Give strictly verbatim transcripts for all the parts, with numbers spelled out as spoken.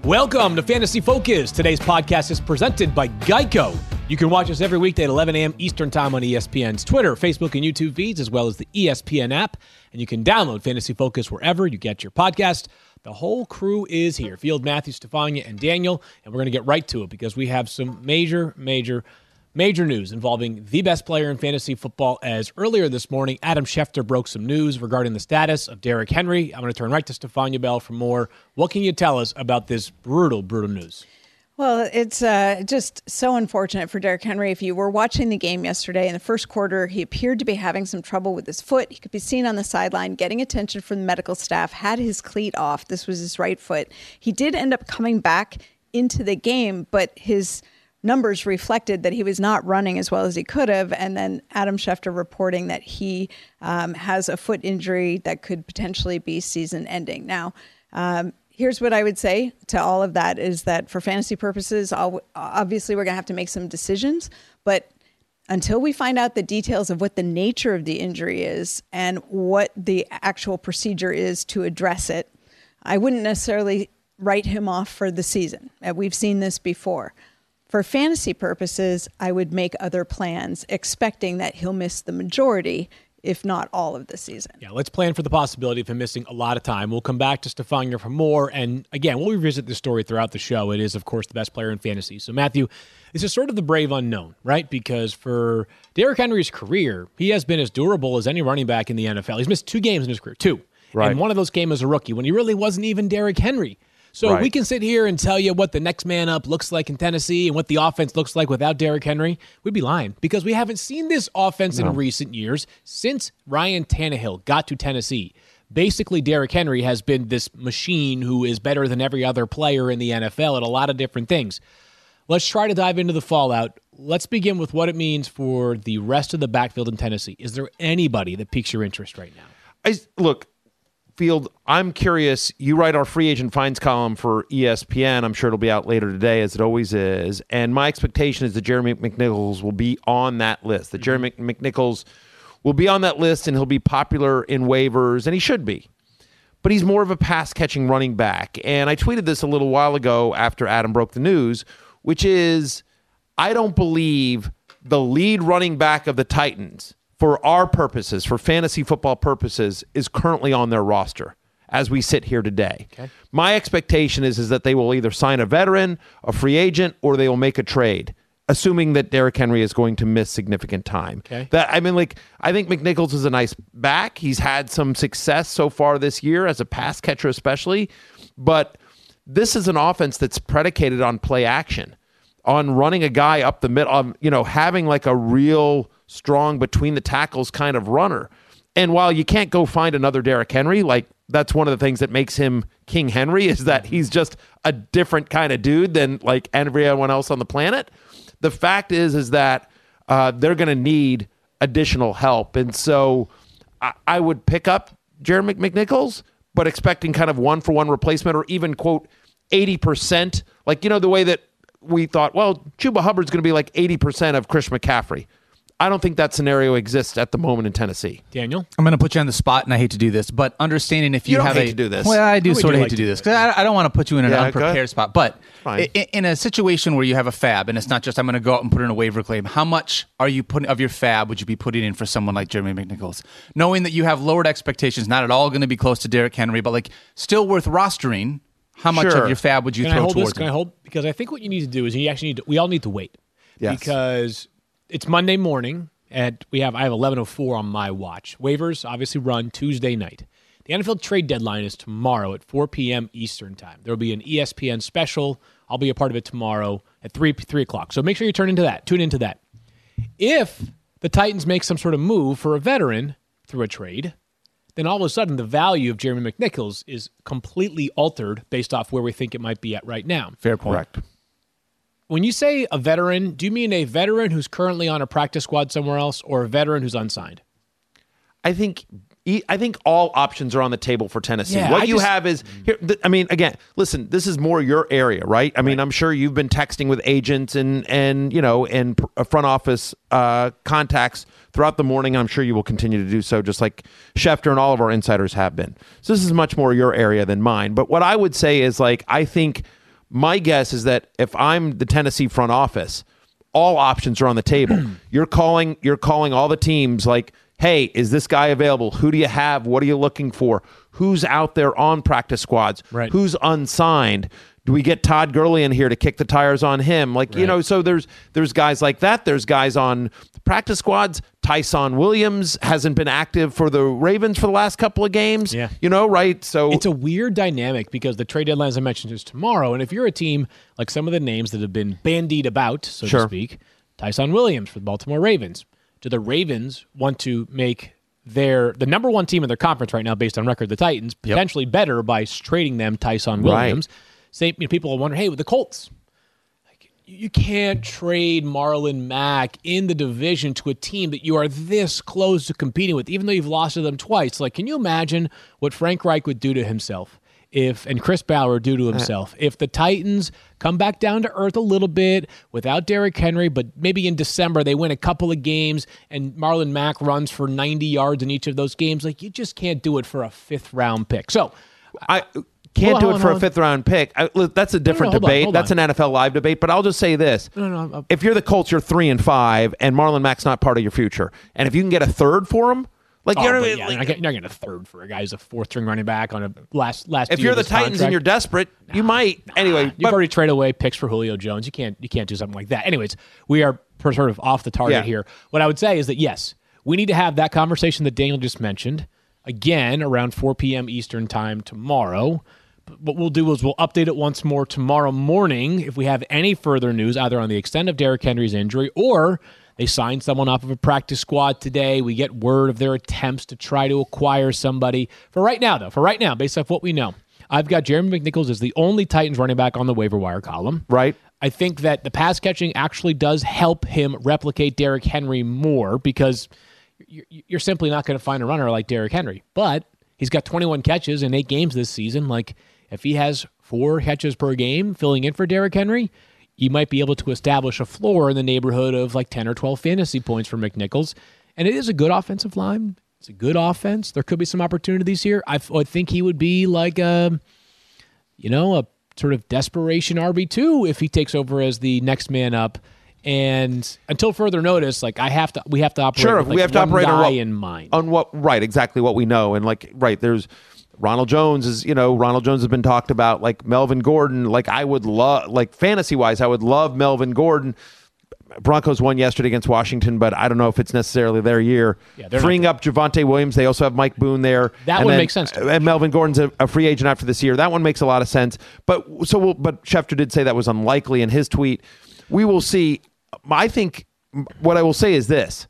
Welcome to Fantasy Focus. Today's podcast is presented by Geico. You can watch us every weekday at eleven a.m. Eastern Time on E S P N's Twitter, Facebook, and YouTube feeds, as well as the E S P N app. And you can download Fantasy Focus wherever you get your podcast. The whole crew is here. Field, Matthew, Stefania, and Daniel. And we're going to get right to it because we have some major, major, major news involving the best player in fantasy football, as earlier this morning, Adam Schefter broke some news regarding the status of Derrick Henry. I'm going to turn right to Stefania Bell for more. What can you tell us about this brutal, brutal news? Well, it's uh, just so unfortunate for Derrick Henry. If you were watching the game yesterday in the first quarter, he appeared to be having some trouble with his foot. He could be seen on the sideline getting attention from the medical staff, had his cleat off. This was his right foot. He did end up coming back into the game, but his numbers reflected that he was not running as well as he could have. And then Adam Schefter reporting that he um, has a foot injury that could potentially be season ending. Now, um, here's what I would say to all of that is that for fantasy purposes, obviously we're going to have to make some decisions, but until we find out the details of what the nature of the injury is and what the actual procedure is to address it, I wouldn't necessarily write him off for the season. We've seen this before. For fantasy purposes, I would make other plans, expecting that he'll miss the majority, if not all of the season. Yeah, let's plan for the possibility of him missing a lot of time. We'll come back to Stefania for more. And again, we'll revisit this story throughout the show. It is, of course, the best player in fantasy. So, Matthew, this is sort of the brave unknown, right? Because for Derrick Henry's career, he has been as durable as any running back in the N F L. He's missed two games in his career, two. Right. And one of those came as a rookie when he really wasn't even Derrick Henry. So right. We can sit here and tell you what the next man up looks like in Tennessee and what the offense looks like without Derrick Henry. We'd be lying because we haven't seen this offense no. in recent years since Ryan Tannehill got to Tennessee. Basically, Derrick Henry has been this machine who is better than every other player in the N F L at a lot of different things. Let's try to dive into the fallout. Let's begin with what it means for the rest of the backfield in Tennessee. Is there anybody that piques your interest right now? I, look, Field, I'm curious. You write our free agent finds column for E S P N. I'm sure it'll be out later today, as it always is. And my expectation is that Jeremy McNichols will be on that list. That Jeremy McNichols will be on that list, and he'll be popular in waivers, and he should be. But he's more of a pass-catching running back. And I tweeted this a little while ago after Adam broke the news, which is I don't believe the lead running back of the Titans, for our purposes, for fantasy football purposes, is currently on their roster as we sit here today. Okay. My expectation is, is that they will either sign a veteran, a free agent, or they will make a trade, assuming that Derrick Henry is going to miss significant time. Okay. That I mean, like I think McNichols is a nice back. He's had some success so far this year as a pass catcher especially, but this is an offense that's predicated on play action, on running a guy up the middle, um, you know, having like a real strong between the tackles kind of runner. And while you can't go find another Derrick Henry, like that's one of the things that makes him King Henry, is that he's just a different kind of dude than like everyone else on the planet. The fact is, is that uh, they're going to need additional help. And so I, I would pick up Jeremy McNichols, but expecting kind of one for one replacement, or even quote eighty percent. Like, you know, the way that we thought, well, Chuba Hubbard's going to be like eighty percent of Chris McCaffrey. I don't think that scenario exists at the moment in Tennessee. Daniel? I'm going to put you on the spot, and I hate to do this, but understanding if you, you don't have hate a... to do this. Well, I do no, sort of do hate like to do this, do because I, I don't want to put you in an yeah, unprepared spot, but Fine. in, in a situation where you have a fab, and it's not just I'm going to go out and put in a waiver claim, how much are you putting of your fab would you be putting in for someone like Jeremy McNichols? Knowing that you have lowered expectations, not at all going to be close to Derrick Henry, but like still worth rostering, how much sure. of your fab would you Can throw I hold towards this? Can him? I hold? Because I think what you need to do is you actually need to, we all need to wait. Yes. Because it's Monday morning. And we have I have eleven oh four on my watch. Waivers obviously run Tuesday night. The N F L trade deadline is tomorrow at four p.m. Eastern time. There will be an E S P N special. I'll be a part of it tomorrow at three three o'clock. So make sure you turn into that. Tune into that. If the Titans make some sort of move for a veteran through a trade, then all of a sudden the value of Jeremy McNichols is completely altered based off where we think it might be at right now. Fair point. Correct. When you say a veteran, do you mean a veteran who's currently on a practice squad somewhere else, or a veteran who's unsigned? I think I think all options are on the table for Tennessee. Yeah, what I you just, have is, here, th- I mean, again, listen, this is more your area, right? I mean, right. I'm sure you've been texting with agents and, and you know, and pr- front office uh, contacts throughout the morning. I'm sure you will continue to do so, just like Schefter and all of our insiders have been. So this is much more your area than mine. But what I would say is, like, I think My guess is that if I'm the Tennessee front office, all options are on the table. You're calling you're calling all the teams like, hey, is this guy available? Who do you have? What are you looking for? Who's out there on practice squads? Right. Who's unsigned? Do we get Todd Gurley in here to kick the tires on him? Like, right. you know, so there's there's guys like that. There's guys on practice squads. Tyson Williams hasn't been active for the Ravens for the last couple of games. Yeah. You know, right? So it's a weird dynamic because the trade deadline, as I mentioned, is tomorrow. And if you're a team like some of the names that have been bandied about, so sure. to speak, Tyson Williams for the Baltimore Ravens, do the Ravens want to make their the number one team in their conference right now, based on record, the Titans, potentially yep. better by trading them Tyson Williams? Right. Same, you know, people will wonder, hey, with the Colts, like, you can't trade Marlon Mack in the division to a team that you are this close to competing with, even though you've lost to them twice. Like, can you imagine what Frank Reich would do to himself if, and Chris Bauer do to himself, if the Titans come back down to earth a little bit without Derrick Henry, but maybe in December they win a couple of games and Marlon Mack runs for ninety yards in each of those games? Like, you just can't do it for a fifth round pick. So I can't do it for a fifth round pick. I, that's a different no, no, hold debate. on, hold that's on. an N F L Live debate. But I'll just say this: no, no, no, if you're the Colts, you're three and five, and Marlon Mack's not part of your future. And if you can get a third for him, like oh, you're, yeah, like, you're not getting, you're not getting a third for a guy who's a fourth string running back on a last last. If year you're of the his Titans contract. and you're desperate, you might. Nah, anyway, you've but, already traded away picks for Julio Jones. You can't you can't do something like that. Anyways, we are sort of off the target yeah. here. What I would say is that yes, we need to have that conversation that Daniel just mentioned again around four p.m. Eastern time tomorrow. What we'll do is we'll update it once more tomorrow morning if we have any further news, either on the extent of Derrick Henry's injury or they signed someone off of a practice squad today. We get word of their attempts to try to acquire somebody. For right now, though, for right now, based off what we know, I've got Jeremy McNichols as the only Titans running back on the waiver wire column. Right. I think that the pass catching actually does help him replicate Derrick Henry more because you're simply not going to find a runner like Derrick Henry. But he's got twenty-one catches in eight games this season. Like, if he has four catches per game filling in for Derrick Henry, you might be able to establish a floor in the neighborhood of like ten or twelve fantasy points for McNichols. And it is a good offensive line. It's a good offense. There could be some opportunities here. I, I think he would be like a, you know, a sort of desperation R B two if he takes over as the next man up. And until further notice, like I have to, we have to operate. Sure, with like we have to one operate guy on what, in mind. on what, right? Exactly what we know, and like, right there's. Ronald Jones is, you know, Ronald Jones has been talked about, like Melvin Gordon. Like, I would love, like, fantasy-wise, I would love Melvin Gordon. Broncos won yesterday against Washington, but I don't know if it's necessarily their year. Yeah, Freeing up Javonte Williams, they also have Mike Boone there. That and one then, makes sense to me. And Melvin Gordon's a, a free agent after this year. That one makes a lot of sense. But so, we'll, but Schefter did say that was unlikely in his tweet. We will see. I think what I will say is this: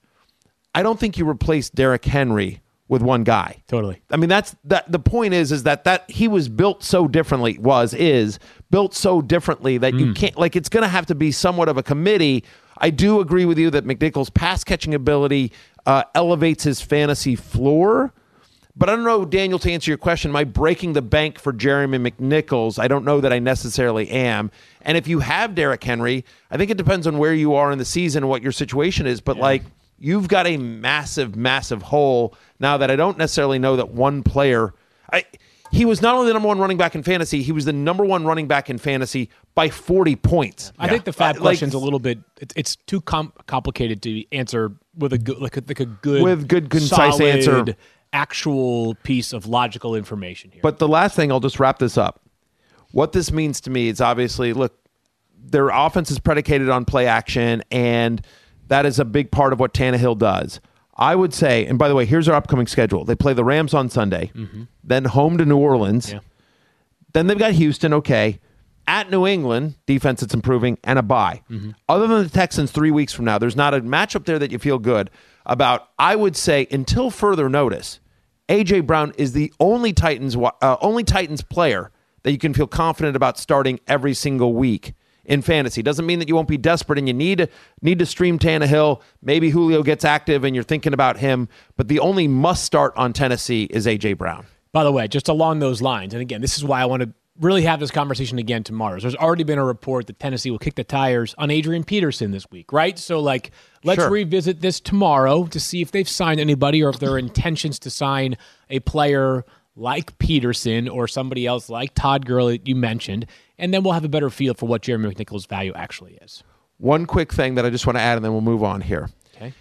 I don't think you replace Derrick Henry with one guy. Totally. I mean, that's that. The point is, is that that he was built so differently. Was is built so differently that mm. you can't. Like, it's going to have to be somewhat of a committee. I do agree with you that McNichols' pass catching ability uh, elevates his fantasy floor. But I don't know, Daniel, to answer your question, am I breaking the bank for Jeremy McNichols? I don't know that I necessarily am. And if you have Derrick Henry, I think it depends on where you are in the season and what your situation is. But yeah. like. You've got a massive, massive hole now that I don't necessarily know that one player. I, he was not only the number one running back in fantasy, he was the number one running back in fantasy by forty points. I yeah. think the fab uh, question's like, a little bit. It's, it's too com- complicated to answer with a good, like a, like a good, with good, concise solid, answer, actual piece of logical information here. But the last thing, I'll just wrap this up. What this means to me is obviously, look, their offense is predicated on play action, and that is a big part of what Tannehill does. I would say, and by the way, here's our upcoming schedule. They play the Rams on Sunday, mm-hmm. then home to New Orleans. Yeah. Then they've got Houston, okay. At New England, defense that's improving, and a bye. Mm-hmm. Other than the Texans three weeks from now, there's not a matchup there that you feel good about. I would say, until further notice, A J. Brown is the only Titans, uh, only Titans player that you can feel confident about starting every single week in fantasy. Doesn't mean that you won't be desperate and you need to need to stream Tannehill. Maybe Julio gets active and you're thinking about him, but the only must start on Tennessee is A J. Brown. By the way, just along those lines, and again, this is why I want to really have this conversation again tomorrow. There's already been a report that Tennessee will kick the tires on Adrian Peterson this week, right? So, like, let's sure. revisit this tomorrow to see if they've signed anybody or if there are intentions to sign a player like Peterson or somebody else like Todd Gurley you mentioned. and then we'll have a better feel for what Jeremy McNichols' value actually is. One quick thing that I just want to add, and then we'll move on here. Okay.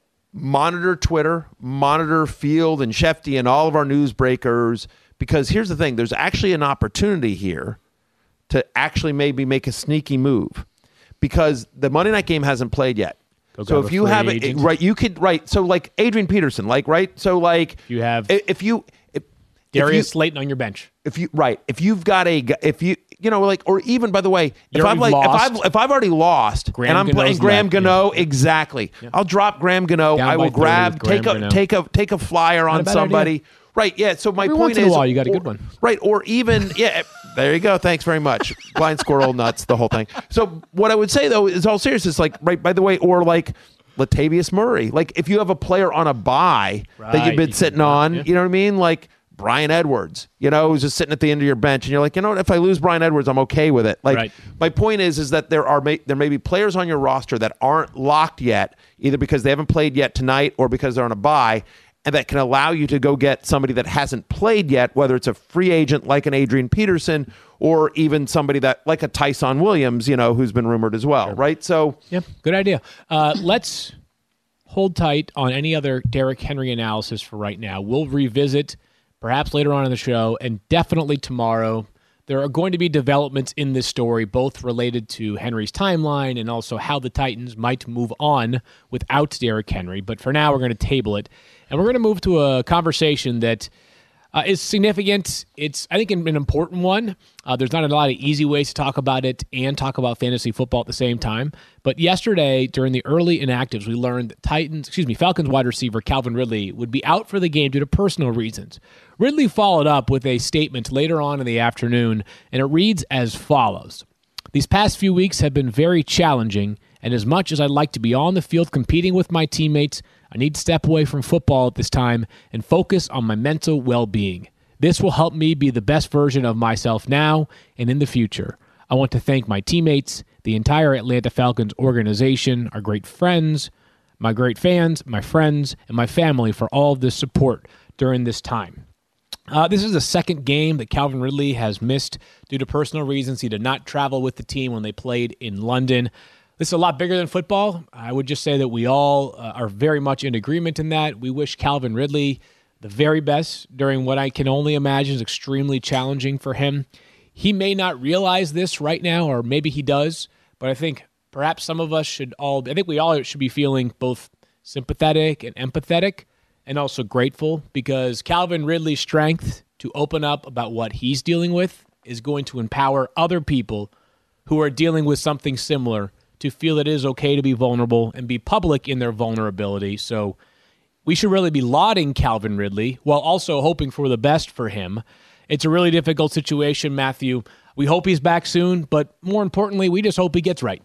Monitor Twitter, monitor Field and Shefty and all of our news breakers, because here's the thing. There's actually an opportunity here to actually maybe make a sneaky move, because the Monday night game hasn't played yet. Go so if you have it, agent. right, you could, right. So like Adrian Peterson, like, right. So like you have, if you, if, Darius if you, Slayton on your bench. If you, right. If you've got a, if you, you know, like, or even by the way, if You're I'm like, lost. if I've, if I've already lost Graham and I'm playing Gano's Graham left, Gano, yeah. exactly. Yeah. I'll drop Graham Gano. Down I by will thirty grab, with take Graham a, Gano. take a, take a flyer Not on a bad somebody. idea. Right. Yeah. So my Every point once in is, a while, you got a or- good one. Right. Or even, yeah, there you go. Thanks very much. Blind squirrel nuts, the whole thing. So what I would say though is all seriousness, like, right, by the way, or like Latavius Murray. Like if you have a player on a bye that Right, you've been you sitting can- on, yeah. you know what I mean? Like Brian Edwards, you know, who's just sitting at the end of your bench, and you're like, you know what? If I lose Brian Edwards, I'm okay with it. Like, Right. my point is, is that there are may, there may be players on your roster that aren't locked yet, either because they haven't played yet tonight or because they're on a bye, and that can allow you to go get somebody that hasn't played yet, whether it's a free agent like an Adrian Peterson or even somebody that like a Tyson Williams, you know, who's been rumored as well, right? So, Yeah, good idea. Uh, let's hold tight on any other Derrick Henry analysis for right now. We'll revisit perhaps later on in the show, and definitely tomorrow. There are going to be developments in this story, both related to Henry's timeline and also how the Titans might move on without Derrick Henry. But for now, we're going to table it, and we're going to move to a conversation that uh, is significant. It's, I think, an, an important one. Uh, there's not a lot of easy ways to talk about it and talk about fantasy football at the same time. But yesterday, during the early inactives, we learned that Titans, excuse me, Falcons wide receiver Calvin Ridley would be out for the game due to personal reasons. Ridley followed up with a statement later on in the afternoon, and it reads as follows. These past few weeks have been very challenging, and as much as I'd like to be on the field competing with my teammates, I need to step away from football at this time and focus on my mental well-being. This will help me be the best version of myself now and in the future. I want to thank my teammates, the entire Atlanta Falcons organization, our great friends, my great fans, my friends, and my family for all of this support during this time. Uh, this is the second game that Calvin Ridley has missed due to personal reasons. He did not travel with the team when they played in London. This is a lot bigger than football. I would just say that we all uh, are very much in agreement in that. We wish Calvin Ridley the very best during what I can only imagine is extremely challenging for him. He may not realize this right now, or maybe he does, but I think perhaps some of us should all, I think we all should be feeling both sympathetic and empathetic and also grateful, because Calvin Ridley's strength to open up about what he's dealing with is going to empower other people who are dealing with something similar to feel it is okay to be vulnerable and be public in their vulnerability. So we should really be lauding Calvin Ridley while also hoping for the best for him. It's a really difficult situation, Matthew. We hope he's back soon, but more importantly, we just hope he gets right.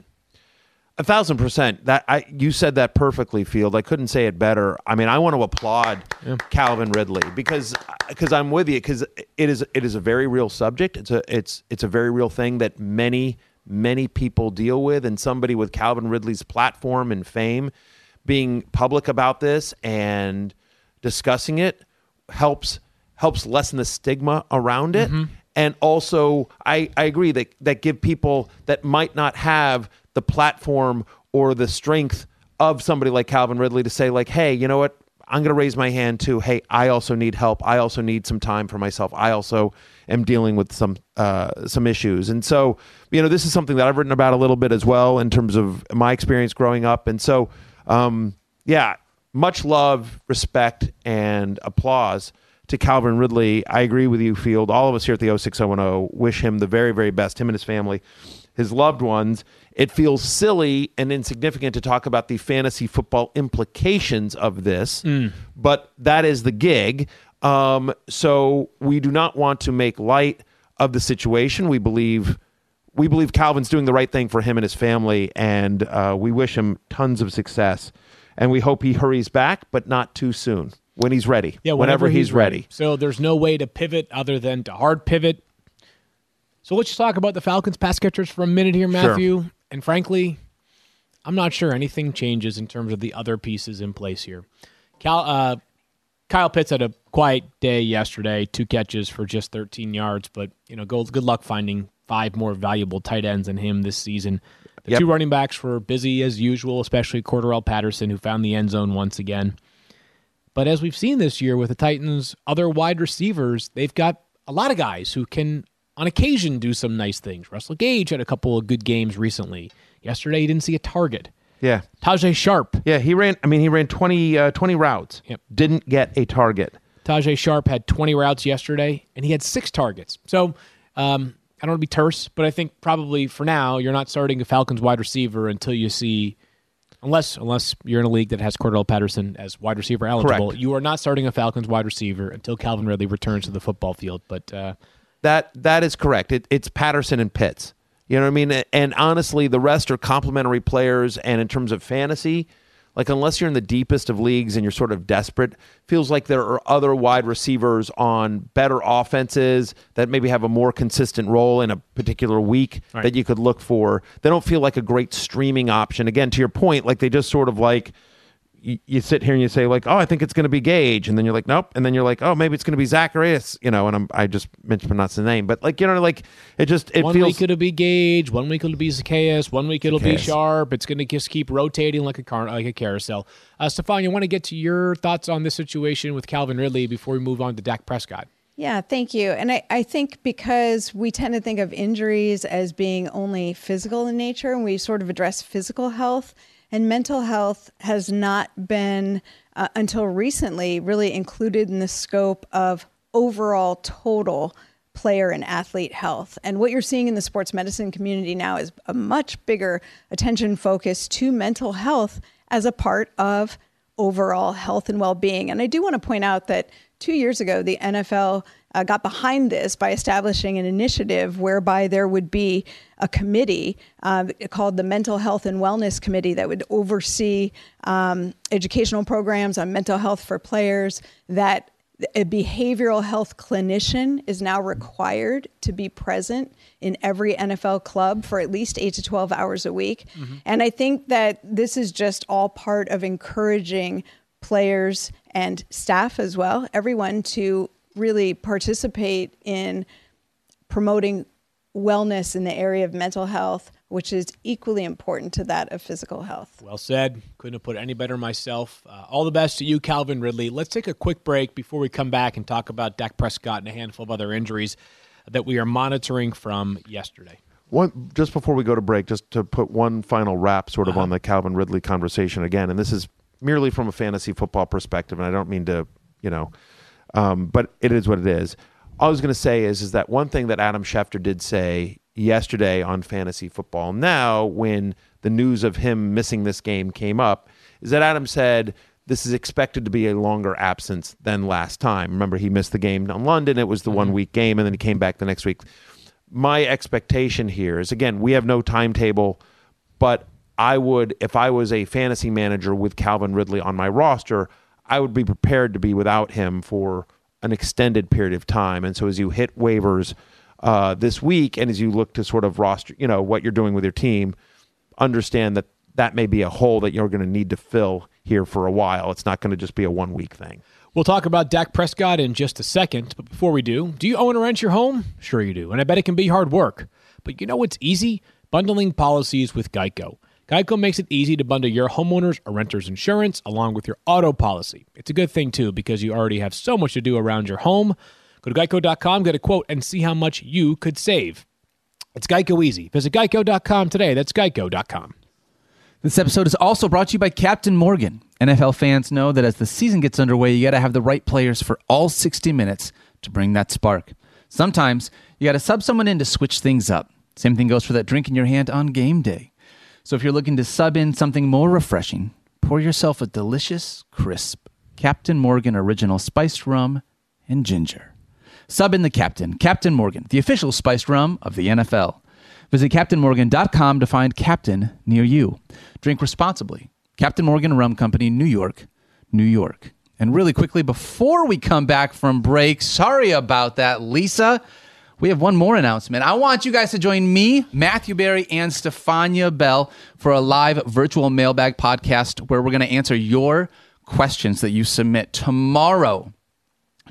A thousand percent. That I you said that perfectly, Field. I couldn't say it better. I mean, I want to applaud yeah. Calvin Ridley because because I'm with you, because it is it is a very real subject. It's a it's it's a very real thing that many many people deal with, and somebody with Calvin Ridley's platform and fame being public about this and discussing it helps helps lessen the stigma around it. Mm-hmm. And also, I, I agree that that give people that might not have the platform or the strength of somebody like Calvin Ridley to say, like, hey, you know what? I'm going to raise my hand too. Hey, I also need help. I also need some time for myself. I also am dealing with some uh, some issues. And so, you know, this is something that I've written about a little bit as well in terms of my experience growing up. And so, um, yeah, much love, respect, and applause to Calvin Ridley. I agree with you, Field. All of us here at the oh six oh one oh wish him the very, very best, him and his family, his loved ones. It feels silly and insignificant to talk about the fantasy football implications of this, mm. but that is the gig. Um, so we do not want to make light of the situation. We believe we believe Calvin's doing the right thing for him and his family, and uh, we wish him tons of success. And we hope he hurries back, but not too soon. When he's ready. Yeah, whenever, whenever he's, he's ready. ready. So there's no way to pivot other than to hard pivot. So let's just talk about the Falcons pass catchers for a minute here, Matthew. Sure. And frankly, I'm not sure anything changes in terms of the other pieces in place here. Cal, uh, Kyle Pitts had a quiet day yesterday, two catches for just thirteen yards, but you know, good, good luck finding five more valuable tight ends than him this season. The Yep. two running backs were busy as usual, especially Cordarrelle Patterson, who found the end zone once again. But as we've seen this year with the Titans' other wide receivers, they've got a lot of guys who can, on occasion, do some nice things. Russell Gage had a couple of good games recently. Yesterday, he didn't see a target. Yeah. Tajay Sharp. Yeah, he ran, I mean, he ran twenty, uh, twenty routes. Yep. Didn't get a target. Tajay Sharp had twenty routes yesterday, and he had six targets. So, um, I don't want to be terse, but I think probably for now, you're not starting a Falcons wide receiver until you see, unless unless you're in a league that has Cordarrelle Patterson as wide receiver eligible, Correct. you are not starting a Falcons wide receiver until Calvin Ridley returns to the football field. But uh, That That is correct. It, it's Patterson and Pitts. You know what I mean? And honestly, the rest are complementary players. And in terms of fantasy, like unless you're in the deepest of leagues and you're sort of desperate, feels like there are other wide receivers on better offenses that maybe have a more consistent role in a particular week Right. that you could look for. They don't feel like a great streaming option. Again, to your point, like they just sort of like, you, you sit here and you say like, oh, I think it's going to be Gage. And then you're like, nope. And then you're like, oh, maybe it's going to be Zacharias, you know, and I'm, I just mentioned pronounce the name. But like, you know, like it just, it one feels. week it'll be Gage, one week it'll be Zacchaeus, one week it'll be Zacchaeus. Sharp. It's going to just keep rotating like a car, like a carousel. Uh, Stefan, you want to get to your thoughts on this situation with Calvin Ridley before we move on to Dak Prescott? Yeah, thank you. And I, I think because we tend to think of injuries as being only physical in nature, and we sort of address physical health, and mental health has not been, uh, until recently, really included in the scope of overall total player and athlete health. And what you're seeing in the sports medicine community now is a much bigger attention focus to mental health as a part of overall health and well-being. And I do want to point out that two years ago, the N F L uh, got behind this by establishing an initiative whereby there would be a committee uh, called the Mental Health and Wellness Committee that would oversee um, educational programs on mental health for players, that a behavioral health clinician is now required to be present in every N F L club for at least eight to twelve hours a week. Mm-hmm. And I think that this is just all part of encouraging players and staff as well, everyone to really participate in promoting wellness in the area of mental health, which is equally important to that of physical health. Well said. Couldn't have put it any better myself. Uh, all the best to you, Calvin Ridley. Let's take a quick break before we come back and talk about Dak Prescott and a handful of other injuries that we are monitoring from yesterday. One, just before we go to break, just to put one final wrap sort of Uh-huh. on the Calvin Ridley conversation again, and this is merely from a fantasy football perspective, and I don't mean to, you know, um, but it is what it is. All I was going to say is, is that one thing that Adam Schefter did say yesterday on Fantasy Football Now, when the news of him missing this game came up, is that Adam said this is expected to be a longer absence than last time. Remember, he missed the game in London. It was the mm-hmm. one-week game, and then he came back the next week. My expectation here is, again, we have no timetable, but I would, if I was a fantasy manager with Calvin Ridley on my roster, I would be prepared to be without him for an extended period of time. And so as you hit waivers uh, this week, and as you look to sort of roster, you know, what you're doing with your team, understand that that may be a hole that you're going to need to fill here for a while. It's not going to just be a one-week thing. We'll talk about Dak Prescott in just a second, but before we do, do you own or rent your home? Sure you do, and I bet it can be hard work. But you know what's easy? Bundling policies with Geico. Geico makes it easy to bundle your homeowner's or renter's insurance along with your auto policy. It's a good thing, too, because you already have so much to do around your home. Go to geico dot com, get a quote, and see how much you could save. It's Geico easy. Visit geico dot com today. That's geico dot com. This episode is also brought to you by Captain Morgan. N F L fans know that as the season gets underway, you got to have the right players for all sixty minutes to bring that spark. Sometimes you got to sub someone in to switch things up. Same thing goes for that drink in your hand on game day. So if you're looking to sub in something more refreshing, pour yourself a delicious, crisp Captain Morgan Original Spiced Rum and Ginger. Sub in the Captain. Captain Morgan, the official spiced rum of the N F L. Visit captain morgan dot com to find Captain near you. Drink responsibly. Captain Morgan Rum Company, New York, New York. And really quickly, before we come back from break, sorry about that, Lisa, we have one more announcement. I want you guys to join me, Matthew Berry, and Stefania Bell for a live virtual mailbag podcast where we're going to answer your questions that you submit tomorrow.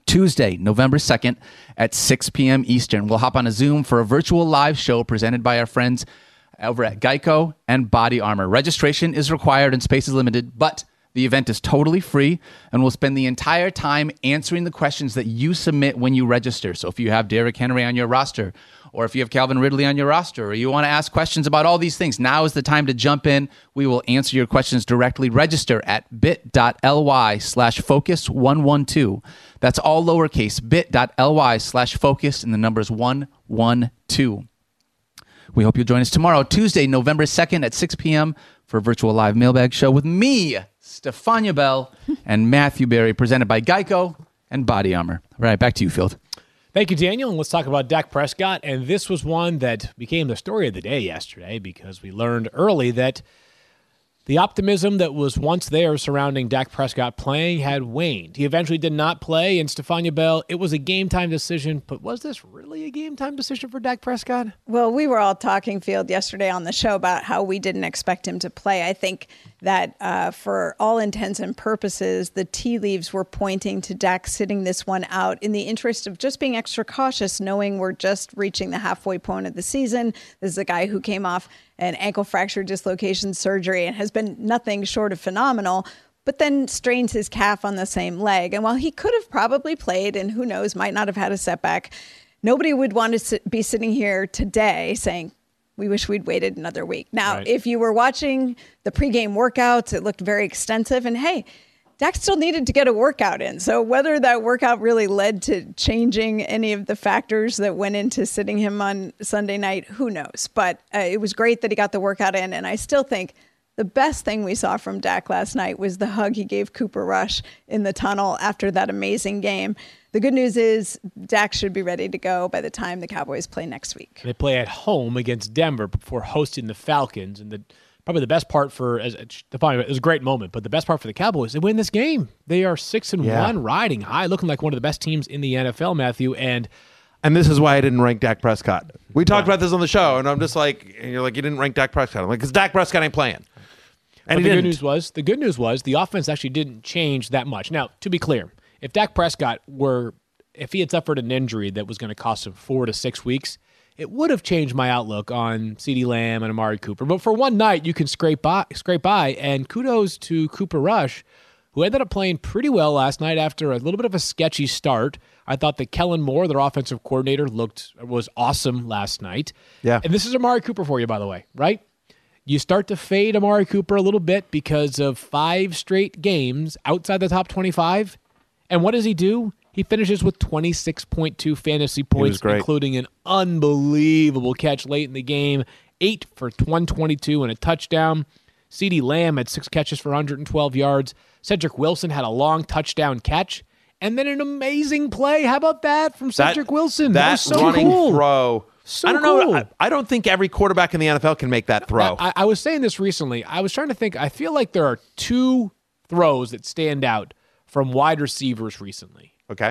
Tuesday, November second at six p.m. Eastern. We'll hop on a Zoom for a virtual live show presented by our friends over at Geico and Body Armor. Registration is required and space is limited, but the event is totally free, and we'll spend the entire time answering the questions that you submit when you register. So if you have Derrick Henry on your roster, or if you have Calvin Ridley on your roster, or you want to ask questions about all these things, now is the time to jump in. We will answer your questions directly. Register at bit.ly slash focus 112. That's all lowercase, bit.ly slash focus, and the number is one one two. We hope you'll join us tomorrow, Tuesday, November second at six p.m. for a virtual live mailbag show with me, Stefania Bell, and Matthew Berry, presented by Geico and Body Armor. All right, back to you, Field. Thank you, Daniel. And let's talk about Dak Prescott. And this was one that became the story of the day yesterday because we learned early that the optimism that was once there surrounding Dak Prescott playing had waned. He eventually did not play, and Stefania Bell, it was a game-time decision, but was this really a game-time decision for Dak Prescott? Well, we were all talking, Field, yesterday on the show about how we didn't expect him to play. I think that uh, for all intents and purposes, the tea leaves were pointing to Dak sitting this one out in the interest of just being extra cautious, knowing we're just reaching the halfway point of the season. This is a guy who came off an ankle fracture dislocation surgery and has been nothing short of phenomenal, but then strains his calf on the same leg. And while he could have probably played and who knows, might not have had a setback, nobody would want to sit, be sitting here today saying, we wish we'd waited another week. Now, right. If you were watching the pregame workouts, it looked very extensive. And hey, Dak still needed to get a workout in. So whether that workout really led to changing any of the factors that went into sitting him on Sunday night, who knows? But uh, it was great that he got the workout in. And I still think the best thing we saw from Dak last night was the hug he gave Cooper Rush in the tunnel after that amazing game. The good news is Dak should be ready to go by the time the Cowboys play next week. They play at home against Denver before hosting the Falcons. And the probably the best part for, as it was a great moment, but the best part for the Cowboys, they win this game. They are six and Yeah. one, riding high, looking like one of the best teams in the N F L, Matthew. And And this is why I didn't rank Dak Prescott. We talked about this on the show, and I'm just like, and you're like, you didn't rank Dak Prescott. I'm like, because Dak Prescott ain't playing. And but he the didn't. good news was the good news was the offense actually didn't change that much. Now, to be clear, if Dak Prescott were if he had suffered an injury that was going to cost him four to six weeks, it would have changed my outlook on CeeDee Lamb and Amari Cooper. But for one night, you can scrape by, scrape by, and kudos to Cooper Rush, who ended up playing pretty well last night after a little bit of a sketchy start. I thought that Kellen Moore, their offensive coordinator, looked was awesome last night. Yeah. And this is Amari Cooper for you, by the way, right? You start to fade Amari Cooper a little bit because of five straight games outside the top twenty-five. And what does he do? He finishes with twenty-six point two fantasy points, including an unbelievable catch late in the game, eight for one twenty-two and a touchdown. CeeDee Lamb had six catches for one hundred twelve yards. Cedric Wilson had a long touchdown catch. And then an amazing play. How about that from Cedric that, Wilson? That, that was so running cool. throw. So I don't cool. know. I, I don't think every quarterback in the N F L can make that throw. I, I was saying this recently. I was trying to think. I feel like there are two throws that stand out from wide receivers recently. Okay.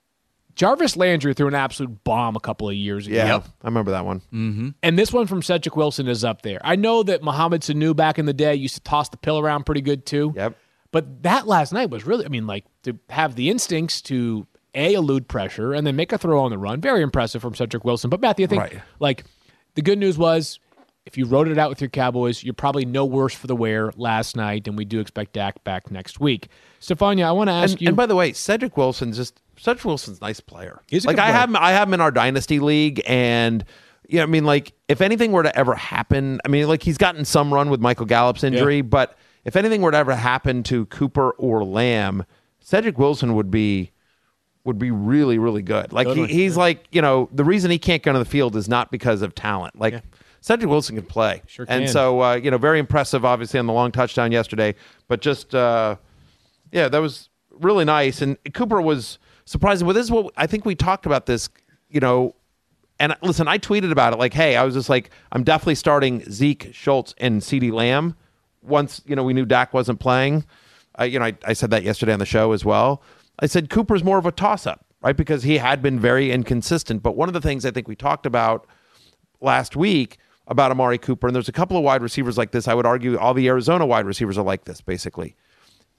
Jarvis Landry threw an absolute bomb a couple of years ago. Yeah, yep. I remember that one. Mm-hmm. And this one from Cedric Wilson is up there. I know that Mohamed Sanu back in the day used to toss the pill around pretty good too. Yep. But that last night was really, I mean, like to have the instincts to A, elude pressure and then make a throw on the run. Very impressive from Cedric Wilson. But Matthew, I think right. like the good news was if you wrote it out with your Cowboys, you're probably no worse for the wear last night, and we do expect Dak back next week. Stefania, I want to ask and, you. And by the way, Cedric Wilson's just Cedric Wilson's a nice player. He's a like good I player. have him, I have him in our dynasty league, and yeah, I mean, like if anything were to ever happen, I mean, like he's gotten some run with Michael Gallup's injury, Yeah. but if anything were to ever happen to Cooper or Lamb, Cedric Wilson would be would be really, really good. Like Totally. he, he's Yeah. like, you know, the reason he can't get on the field is not because of talent. Like Yeah. Cedric Wilson can play. Sure And can. so, uh, you know, very impressive, obviously, on the long touchdown yesterday. But just, uh, yeah, that was really nice. And Cooper was surprising. But this is what I think we talked about this, you know. And listen, I tweeted about it like, hey, I was just like, I'm definitely starting Zeke, Schultz, and CeeDee Lamb once, you know, we knew Dak wasn't playing. Uh, you know, I, I said that yesterday on the show as well. I said Cooper's more of a toss-up, right? Because he had been very inconsistent. But one of the things I think we talked about last week about Amari Cooper, and there's a couple of wide receivers like this. I would argue all the Arizona wide receivers are like this, basically.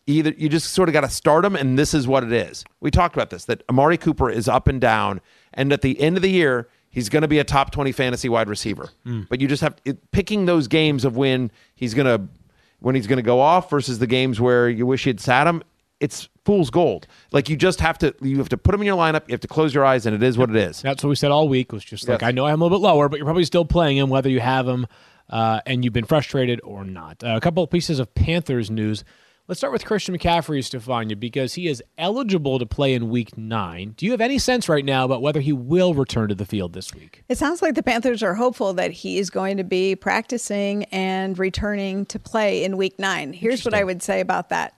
Either you just sort of got to start him, and this is what it is. We talked about this, that Amari Cooper is up and down, and at the end of the year, he's going to be a top twenty fantasy wide receiver. Mm. But you just have it, picking those games of when he's going to when he's going to go off versus the games where you wish you'd sat him. It's fool's gold. Like you just have to you have to put him in your lineup. You have to close your eyes, and it is what it is. That's what we said all week. Was just like yes. I know I'm a little bit lower, but you're probably still playing him whether you have him uh, and you've been frustrated or not. Uh, a couple of pieces of Panthers news. Let's start with Christian McCaffrey, Stefania, because he is eligible to play in week nine. Do you have any sense right now about whether he will return to the field this week? It sounds like the Panthers are hopeful that he is going to be practicing and returning to play in week nine. Here's what I would say about that.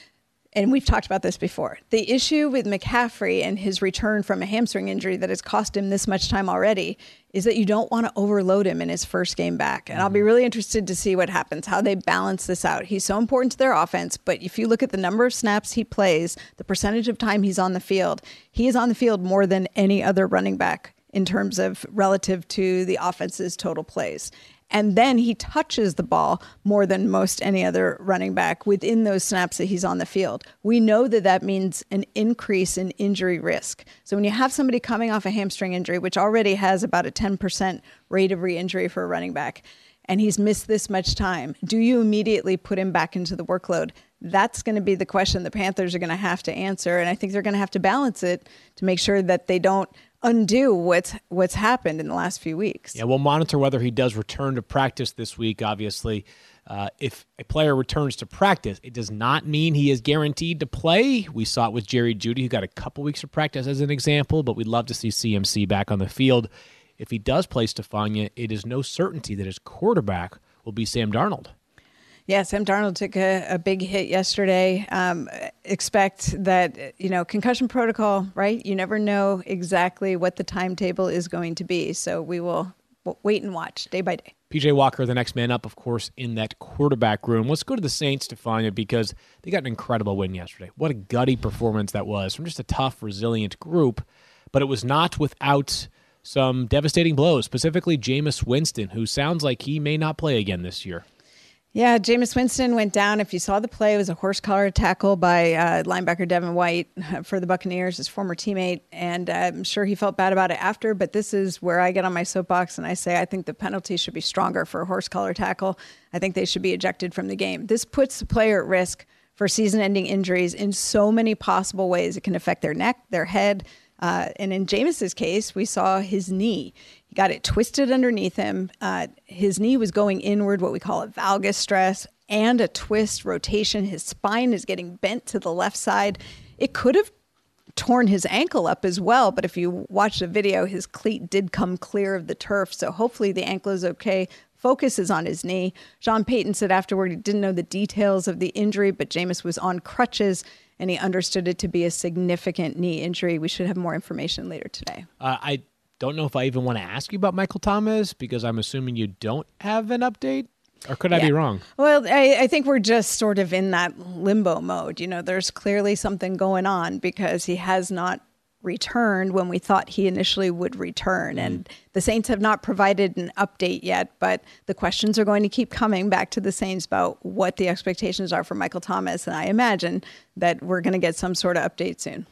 And we've talked about this before. The issue with McCaffrey and his return from a hamstring injury that has cost him this much time already is that you don't want to overload him in his first game back. And I'll be really interested to see what happens, how they balance this out. He's so important to their offense, but if you look at the number of snaps he plays, the percentage of time he's on the field, he is on the field more than any other running back in terms of relative to the offense's total plays. And then he touches the ball more than most any other running back within those snaps that he's on the field. We know that that means an increase in injury risk. So when you have somebody coming off a hamstring injury, which already has about a ten percent rate of re-injury for a running back, and he's missed this much time, do you immediately put him back into the workload? That's going to be the question the Panthers are going to have to answer. And I think they're going to have to balance it to make sure that they don't undo what's what's happened in the last few weeks. Yeah, we'll monitor whether he does return to practice this week. Obviously, uh, if a player returns to practice, it does not mean he is guaranteed to play. We saw it with Jerry Jeudy, who got a couple weeks of practice as an example, but we'd love to see C M C back on the field. If he does play Stefania, it is no certainty that his quarterback will be Sam Darnold. Yeah, Sam Darnold took a, a big hit yesterday. Um, expect that, you know, concussion protocol, right? You never know exactly what the timetable is going to be. So we will wait and watch day by day. P J Walker, the next man up, of course, in that quarterback room. Let's go to the Saints, Stefania, because they got an incredible win yesterday. What a gutty performance that was from just a tough, resilient group. But it was not without some devastating blows, specifically Jameis Winston, who sounds like he may not play again this year. Yeah, Jameis Winston went down. If you saw the play, it was a horse collar tackle by uh, linebacker Devin White for the Buccaneers, his former teammate. And uh, I'm sure he felt bad about it after, but this is where I get on my soapbox and I say I think the penalty should be stronger for a horse collar tackle. I think they should be ejected from the game. This puts the player at risk for season-ending injuries in so many possible ways. It can affect their neck, their head, Uh, and in Jameis's case, we saw his knee. He got it twisted underneath him. Uh, his knee was going inward, what we call a valgus stress, and a twist rotation. His spine is getting bent to the left side. It could have torn his ankle up as well, but if you watch the video, his cleat did come clear of the turf. So hopefully the ankle is okay. Focus is on his knee. Sean Payton said afterward he didn't know the details of the injury, but Jameis was on crutches, and he understood it to be a significant knee injury. We should have more information later today. Uh, I don't know if I even want to ask you about Michael Thomas because I'm assuming you don't have an update, or could I yeah. be wrong? Well, I, I think we're just sort of in that limbo mode. You know, there's clearly something going on because he has not returned when we thought he initially would return. Mm. And the Saints have not provided an update yet, but the questions are going to keep coming back to the Saints about what the expectations are for Michael Thomas. And I imagine that we're going to get some sort of update soon.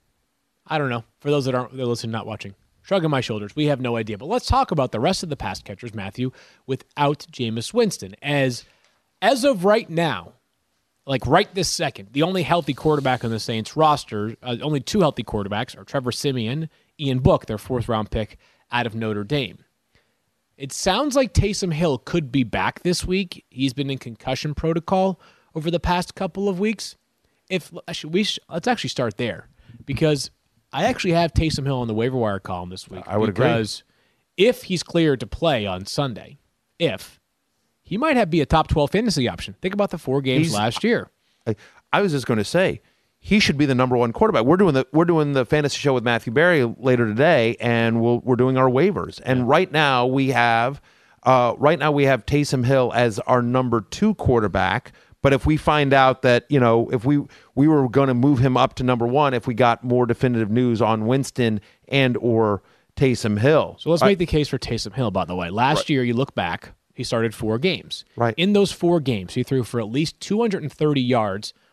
I don't know. For those that aren't they're listening, not watching, shrugging my shoulders. We have no idea. But let's talk about the rest of the pass catchers, Matthew, without Jameis Winston. As, as of right now, like right this second, the only healthy quarterback on the Saints roster, uh, only two healthy quarterbacks are Trevor Siemian, Ian Book, their fourth round pick out of Notre Dame. It sounds like Taysom Hill could be back this week. He's been in concussion protocol over the past couple of weeks. If we sh- let's actually start there because I actually have Taysom Hill on the waiver wire column this week. I would because agree. If he's cleared to play on Sunday, if he might have be a top twelve fantasy option. Think about the four games He's, last year. I, I was just going to say he should be the number one quarterback. We're doing the we're doing the fantasy show with Matthew Berry later today, and we'll, we're doing our waivers. And yeah. right now we have uh, right now we have Taysom Hill as our number two quarterback. But if we find out that you know if we we were going to move him up to number one, if we got more definitive news on Winston and or Taysom Hill, so let's I, make the case for Taysom Hill. By the way, last right. year you look back. He started four games. Right. In those four games, he threw for at least two hundred thirty yards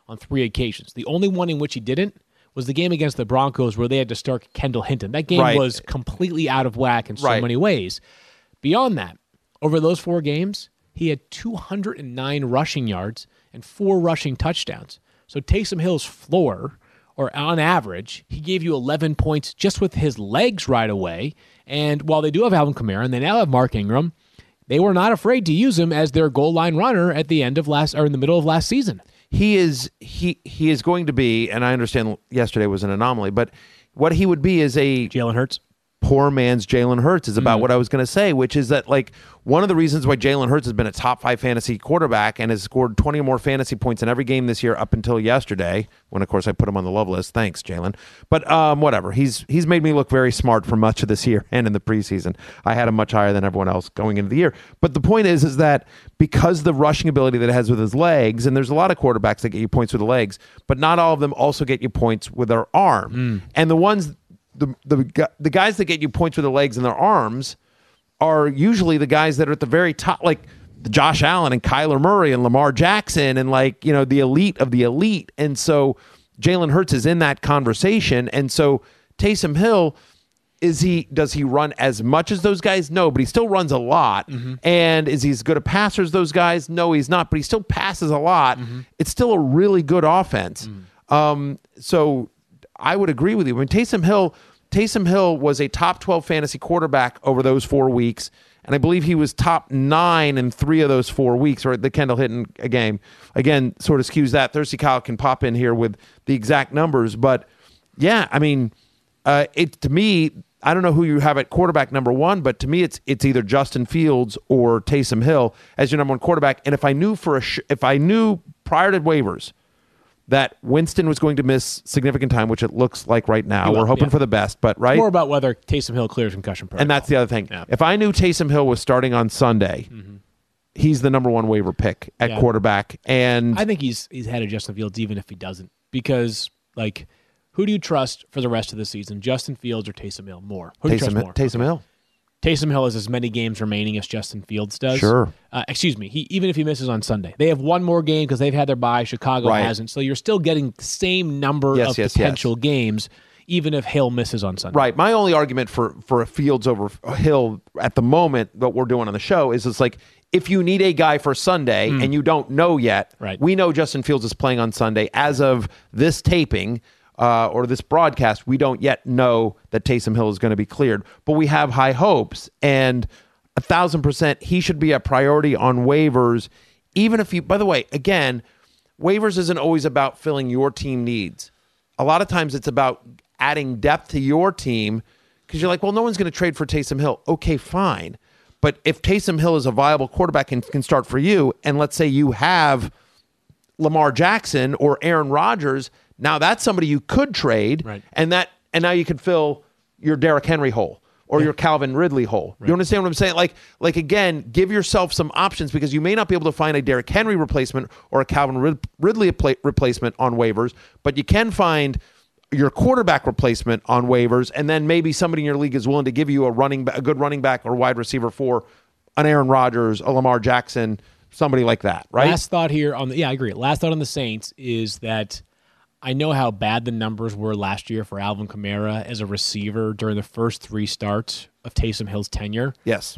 on three occasions. The only one in which he didn't was the game against the Broncos where they had to start Kendall Hinton. That game Right. was completely out of whack in so Right. many ways. Beyond that, over those four games, he had two hundred nine rushing yards and four rushing touchdowns. So Taysom Hill's floor, or on average, he gave you eleven points just with his legs right away. And while they do have Alvin Kamara and they now have Mark Ingram, they were not afraid to use him as their goal line runner at the end of last or in the middle of last season. He is he he is going to be, and I understand yesterday was an anomaly, but what he would be is a Jalen Hurts. poor man's Jalen Hurts is about Mm. what I was going to say, which is that like one of the reasons why Jalen Hurts has been a top five fantasy quarterback and has scored twenty or more fantasy points in every game this year up until yesterday, when of course I put him on the love list. Thanks, Jalen. But um, whatever. He's he's made me look very smart for much of this year and in the preseason. I had him much higher than everyone else going into the year. But the point is, is that because the rushing ability that it has with his legs, and there's a lot of quarterbacks that get you points with the legs, but not all of them also get you points with their arm. Mm. And the ones The, the the guys that get you points with their legs and their arms are usually the guys that are at the very top, like the Josh Allen and Kyler Murray and Lamar Jackson and like, you know, the elite of the elite. And so Jalen Hurts is in that conversation. And so Taysom Hill, is he does he run as much as those guys? No, but he still runs a lot. Mm-hmm. And is he as good a passer as those guys? No, he's not, but he still passes a lot. Mm-hmm. It's still a really good offense. Mm-hmm. Um, so I would agree with you. I mean, Taysom Hill, Taysom Hill was a top twelve fantasy quarterback over those four weeks, and I believe he was top nine in three of those four weeks, or the Kendall Hinton game. Again, sort of skews that. Thirsty Kyle can pop in here with the exact numbers, but yeah, I mean, uh, it to me, I don't know who you have at quarterback number one, but to me, it's it's either Justin Fields or Taysom Hill as your number one quarterback. And if I knew for a sh- if I knew prior to waivers that Winston was going to miss significant time, which it looks like right now. He will, We're hoping yeah. for the best, but right? More about whether Taysom Hill clears concussion protocol. And that's the other thing. Yeah. If I knew Taysom Hill was starting on Sunday, mm-hmm. he's the number one waiver pick at Yeah. quarterback. And I think he's he's ahead of Justin Fields even if he doesn't. Because, like, who do you trust for the rest of the season? Justin Fields or Taysom Hill more? Who do you Taysom, trust more? Taysom Hill. Taysom Hill has as many games remaining as Justin Fields does. Sure. Uh, excuse me. He even if he misses on Sunday, they have one more game because they've had their bye. Chicago Right. hasn't, so you're still getting the same number Yes, of yes, potential yes. games, even if Hill misses on Sunday. Right. My only argument for for a Fields over Hill at the moment, what we're doing on the show, is it's like if you need a guy for Sunday and you don't know yet, Right. we know Justin Fields is playing on Sunday. As of this taping uh, or this broadcast, we don't yet know that Taysom Hill is going to be cleared, but we have high hopes, and a thousand percent he should be a priority on waivers. Even if you, by the way, again, waivers isn't always about filling your team needs. A lot of times it's about adding depth to your team because you're like, well, no one's going to trade for Taysom Hill. Okay, fine. But if Taysom Hill is a viable quarterback and can start for you, and let's say you have Lamar Jackson or Aaron Rodgers, now that's somebody you could trade, Right. and that and now you could fill your Derrick Henry hole or your Calvin Ridley hole. You understand what I'm saying? Like, like again, give yourself some options because you may not be able to find a Derrick Henry replacement or a Calvin Rid- Ridley pla- replacement on waivers, but you can find your quarterback replacement on waivers, and then maybe somebody in your league is willing to give you a running, ba- a good running back or wide receiver for an Aaron Rodgers, a Lamar Jackson, somebody like that, right? Last thought here on the yeah, I agree. Last thought on the Saints is that I know how bad the numbers were last year for Alvin Kamara as a receiver during the first three starts of Taysom Hill's tenure. Yes.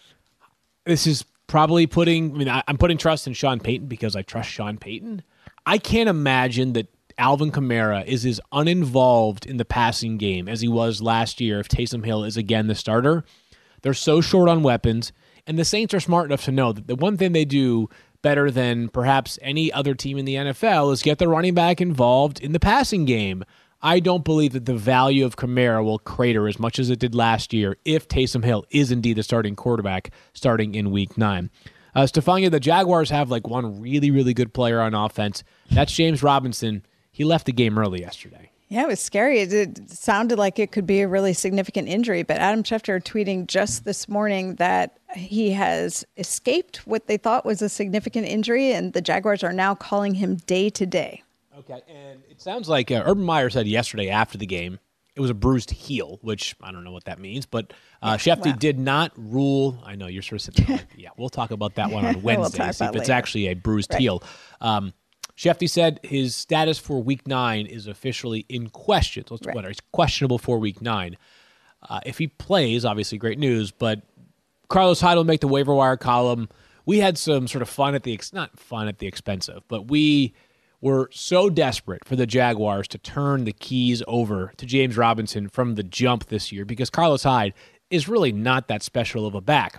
This is probably putting, I mean, I, I'm putting trust in Sean Payton because I trust Sean Payton. I can't imagine that Alvin Kamara is as uninvolved in the passing game as he was last year if Taysom Hill is again the starter. They're so short on weapons, and the Saints are smart enough to know that the one thing they do better than perhaps any other team in the N F L is get the running back involved in the passing game. I don't believe that the value of Kamara will crater as much as it did last year if Taysom Hill is indeed the starting quarterback starting in week nine. Uh, Stefania, the Jaguars have like one really, really good player on offense. That's James Robinson. He left the game early yesterday. Yeah, it was scary. It, it sounded like it could be a really significant injury, but Adam Schefter tweeting just this morning that he has escaped what they thought was a significant injury, and the Jaguars are now calling him day to day. Okay, and it sounds like uh, Urban Meyer said yesterday after the game it was a bruised heel, which I don't know what that means, but uh, yeah, Schefter wow. did not rule. I know you're sort of sitting there like, yeah, we'll talk about that one on Wednesday, we'll see if it's later. actually a bruised right. heel. Um, Shefty said his status for week nine is officially in question. So it's Right. what, it's questionable for week nine. Uh, if he plays, obviously great news, but Carlos Hyde will make the waiver wire column. We had some sort of fun at the, ex- not fun at the expense of, but we were so desperate for the Jaguars to turn the keys over to James Robinson from the jump this year because Carlos Hyde is really not that special of a back.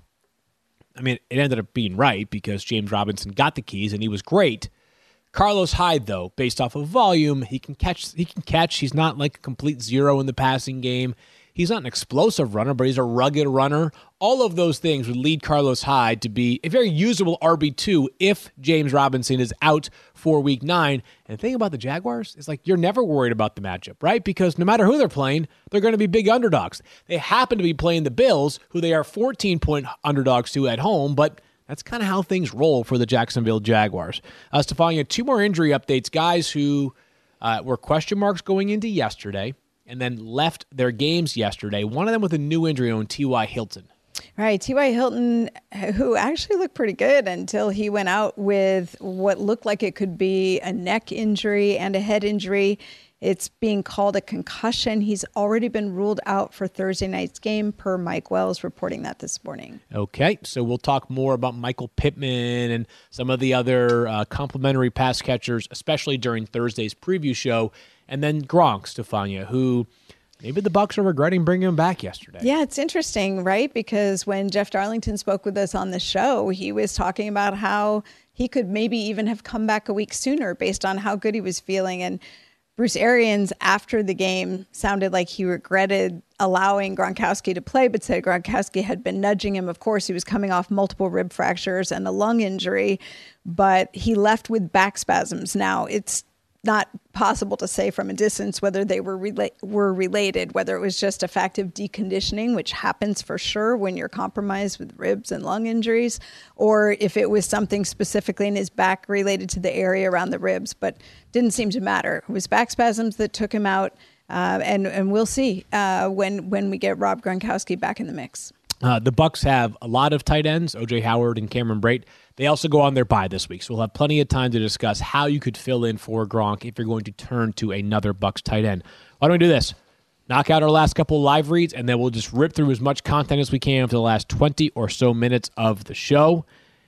I mean, it ended up being right because James Robinson got the keys and he was great. Carlos Hyde, though, based off of volume, he can catch. He can catch. He's not like a complete zero in the passing game. He's not an explosive runner, but he's a rugged runner. All of those things would lead Carlos Hyde to be a very usable R B two if James Robinson is out for week nine. And the thing about the Jaguars is like you're never worried about the matchup, right? Because no matter who they're playing, they're going to be big underdogs. They happen to be playing the Bills, who they are fourteen-point underdogs to at home, but that's kind of how things roll for the Jacksonville Jaguars. Uh, Stefania, two more injury updates. Guys who uh, were question marks going into yesterday and then left their games yesterday. One of them with a new injury on T Y. Hilton. Right. T Y. Hilton, who actually looked pretty good until he went out with what looked like it could be a neck injury and a head injury. It's being called a concussion. He's already been ruled out for Thursday night's game, per Mike Wells reporting that this morning. Okay, so we'll talk more about Michael Pittman and some of the other uh, complimentary pass catchers, especially during Thursday's preview show. And then Gronk, Stefania, who maybe the Bucs are regretting bringing him back yesterday. Yeah, it's interesting, right? Because when Jeff Darlington spoke with us on the show, he was talking about how he could maybe even have come back a week sooner based on how good he was feeling. And Bruce Arians, after the game, sounded like he regretted allowing Gronkowski to play, but said Gronkowski had been nudging him. Of course, he was coming off multiple rib fractures and a lung injury, but he left with back spasms. Now, it's not possible to say from a distance whether they were rela- were related, whether it was just a fact of deconditioning, which happens for sure when you're compromised with ribs and lung injuries, or if it was something specifically in his back related to the area around the ribs, but didn't seem to matter. It was back spasms that took him out, uh, and, and we'll see uh, when, when we get Rob Gronkowski back in the mix. Uh, the Bucs have a lot of tight ends, O J Howard and Cameron Brate. They also go on their bye this week, so we'll have plenty of time to discuss how you could fill in for Gronk if you're going to turn to another Bucs tight end. Why don't we do this? Knock out our last couple live reads, and then we'll just rip through as much content as we can for the last twenty or so minutes of the show.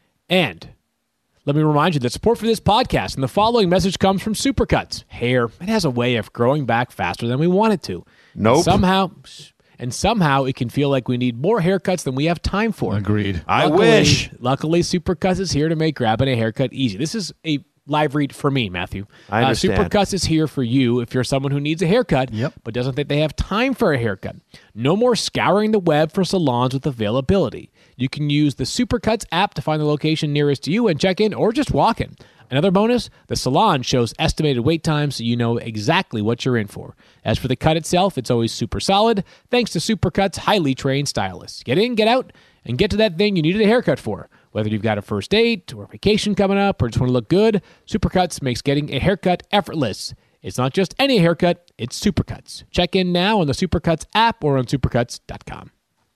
And let me remind you that support for this podcast and the following message comes from Supercuts. Hair, it has a way of growing back faster than we want it to. Nope. Somehow... And somehow it can feel like we need more haircuts than we have time for. Agreed. I Luckily- wish. Luckily, Supercuts is here to make grabbing a haircut easy. This is a live read for me, Matthew. I understand. Uh, Supercuts is here for you if you're someone who needs a haircut, Yep. but doesn't think they have time for a haircut. No more scouring the web for salons with availability. You can use the Supercuts app to find the location nearest to you and check in or just walk in. Another bonus, the salon shows estimated wait times so you know exactly what you're in for. As for the cut itself, it's always super solid, thanks to Supercuts' highly trained stylists. Get in, get out, and get to that thing you needed a haircut for. Whether you've got a first date or a vacation coming up or just want to look good, Supercuts makes getting a haircut effortless. It's not just any haircut, it's Supercuts. Check in now on the Supercuts app or on supercuts dot com.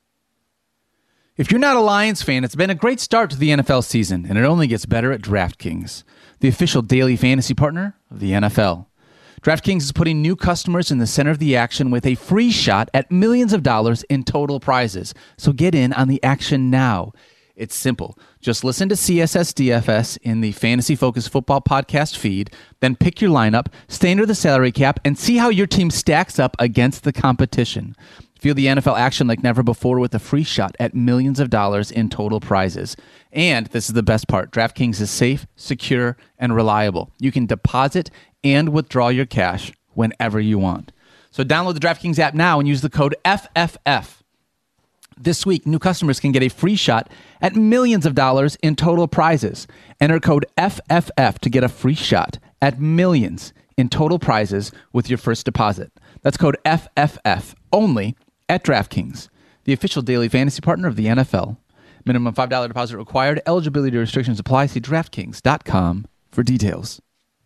If you're not a Lions fan, it's been a great start to the N F L season, and it only gets better at DraftKings, the official daily fantasy partner of the N F L. DraftKings is putting new customers in the center of the action with a free shot at millions of dollars in total prizes. So get in on the action now. It's simple. Just listen to C S S D F S in the Fantasy Focus Football podcast feed, then pick your lineup, stay under the salary cap, and see how your team stacks up against the competition. Feel the N F L action like never before with a free shot at millions of dollars in total prizes. And this is the best part. DraftKings is safe, secure, and reliable. You can deposit and withdraw your cash whenever you want. So download the DraftKings app now and use the code F F F. This week, new customers can get a free shot at millions of dollars in total prizes. Enter code F F F to get a free shot at millions in total prizes with your first deposit. That's code F F F only at DraftKings, the official daily fantasy partner of the N F L. Minimum five dollars deposit required. Eligibility restrictions apply. See DraftKings dot com for details.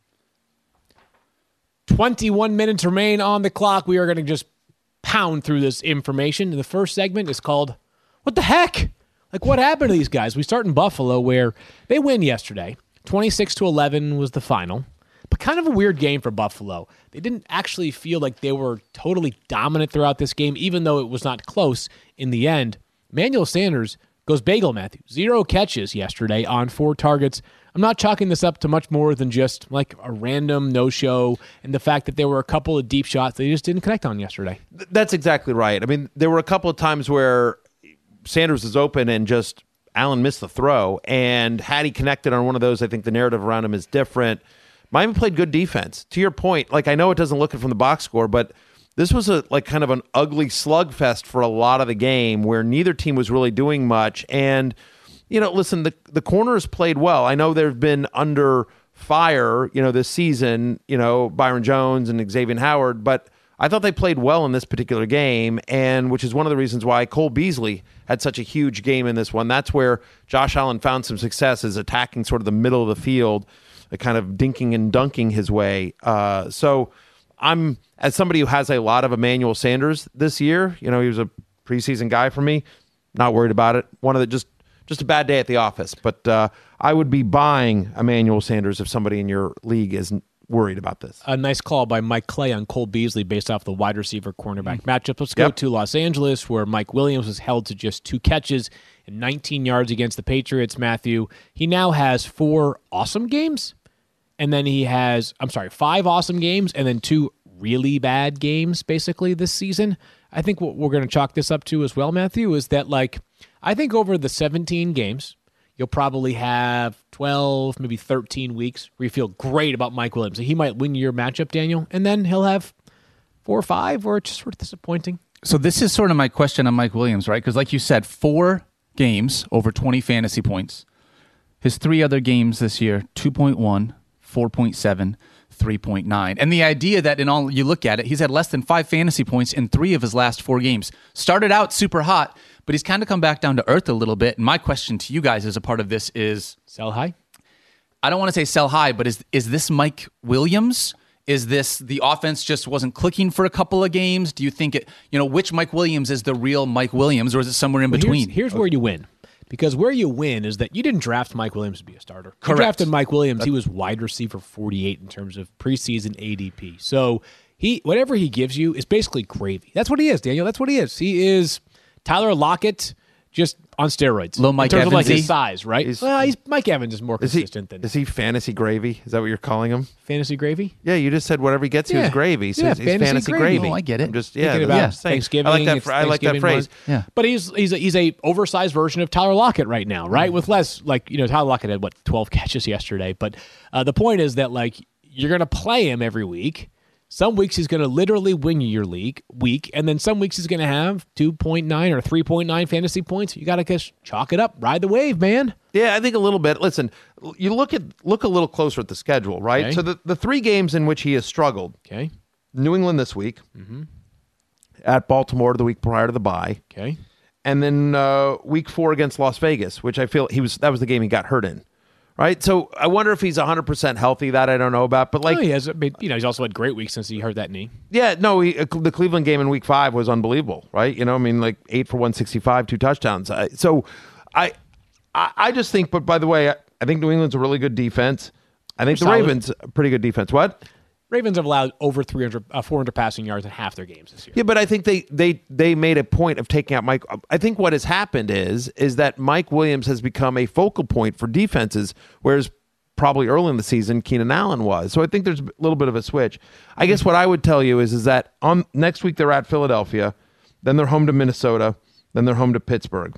twenty-one minutes remain on the clock. We are going to just pound through this information. The first segment is called, What the Heck? Like, what happened to these guys? We start in Buffalo, where they win yesterday. twenty-six to eleven was the final. but kind of a weird game for Buffalo. They didn't actually feel like they were totally dominant throughout this game, even though it was not close in the end. Emmanuel Sanders goes bagel, Matthew. Zero catches yesterday on four targets. I'm not chalking this up to much more than just like a random no-show and the fact that there were a couple of deep shots they just didn't connect on yesterday. That's exactly right. I mean, there were a couple of times where Sanders was open and just Allen missed the throw, and had he connected on one of those, I think the narrative around him is different. Miami played good defense. To your point, like I know it doesn't look it from the box score, but this was a like kind of an ugly slugfest for a lot of the game where neither team was really doing much. And, you know, listen, the the corners played well. I know they've been under fire, you know, this season, you know, Byron Jones and Xavier Howard, but I thought they played well in this particular game, and which is one of the reasons why Cole Beasley had such a huge game in this one. That's where Josh Allen found some success, is attacking sort of the middle of the field, kind of dinking and dunking his way. Uh, so I'm, as somebody who has a lot of Emmanuel Sanders this year, you know, he was a preseason guy for me, not worried about it. One of the just just a bad day at the office, but uh, I would be buying Emmanuel Sanders if somebody in your league isn't worried about this. A nice call by Mike Clay on Cole Beasley based off the wide receiver cornerback mm-hmm. matchup. Let's go yep. to Los Angeles, where Mike Williams was held to just two catches and nineteen yards against the Patriots. Matthew, he now has four awesome games, and then he has, I'm sorry, five awesome games, and then two really bad games, basically, this season. I think what we're going to chalk this up to as well, Matthew, is that, like, I think over the seventeen games, you'll probably have twelve, maybe thirteen weeks where you feel great about Mike Williams. He might win your matchup, Daniel, and then he'll have four or five where it's just sort of disappointing. So this is sort of my question on Mike Williams, right? Because like you said, four games over twenty fantasy points. His three other games this year, two point one, four point seven, three point nine. And the idea that in all you look at it, he's had less than five fantasy points in three of his last four games. Started out super hot, but he's kind of come back down to earth a little bit. And my question to you guys as a part of this is... Sell high? I don't want to say sell high, but is is this Mike Williams? Is this the offense just wasn't clicking for a couple of games? Do you think it, you know, which Mike Williams is the real Mike Williams, or is it somewhere in well, between? Here's, here's okay. where you win. Because where you win is that you didn't draft Mike Williams to be a starter. Correct. You drafted Mike Williams. He was wide receiver forty-eight in terms of preseason A D P. So he whatever he gives you is basically gravy. That's what he is, Daniel. That's what he is. He is Tyler Lockett just on steroids. Little Mike in terms Evans-y. of like his size, right? He's, well, he's, Mike Evans is more is consistent he, than... Is he fantasy gravy? Is that what you're calling him? Fantasy gravy? Yeah, you just said whatever he gets yeah. you is gravy. So yeah, he's fantasy, fantasy gravy. gravy. Oh, I get it. I'm just yeah, Thinking about yeah. Thanksgiving. I like that. I like that phrase. Yeah, but he's he's a, he's a oversized version of Tyler Lockett right now, right? Mm-hmm. With less, like, you know, Tyler Lockett had what twelve catches yesterday. But uh, the point is that, like, you're gonna play him every week. Some weeks he's going to literally win you your league week, and then some weeks he's going to have two point nine or three point nine fantasy points. You got to just chalk it up, ride the wave, man. Yeah, I think a little bit. Listen, you look at look a little closer at the schedule, right? Okay. So the, the three games in which he has struggled. Okay. New England this week, mm-hmm. at Baltimore the week prior to the bye. Okay. And then uh, week four against Las Vegas, which I feel he was that was the game he got hurt in. Right, so I wonder if he's one hundred percent healthy. That I don't know about, but like oh, he has, you know, he's also had great weeks since he hurt that knee. Yeah, no, he, the Cleveland game in Week Five was unbelievable. Right, you know, I mean, like eight for one sixty-five, two touchdowns. I, so, I, I, I just think. But by the way, I, I think New England's a really good defense. I think They're the solid. Ravens a pretty good defense. What? Ravens have allowed over three hundred, uh, four hundred passing yards in half their games this year. Yeah, but I think they they they made a point of taking out Mike. I think what has happened is is that Mike Williams has become a focal point for defenses, whereas probably early in the season Keenan Allen was. So I think there's a little bit of a switch. I guess what I would tell you is is that on next week they're at Philadelphia, then they're home to Minnesota, then they're home to Pittsburgh.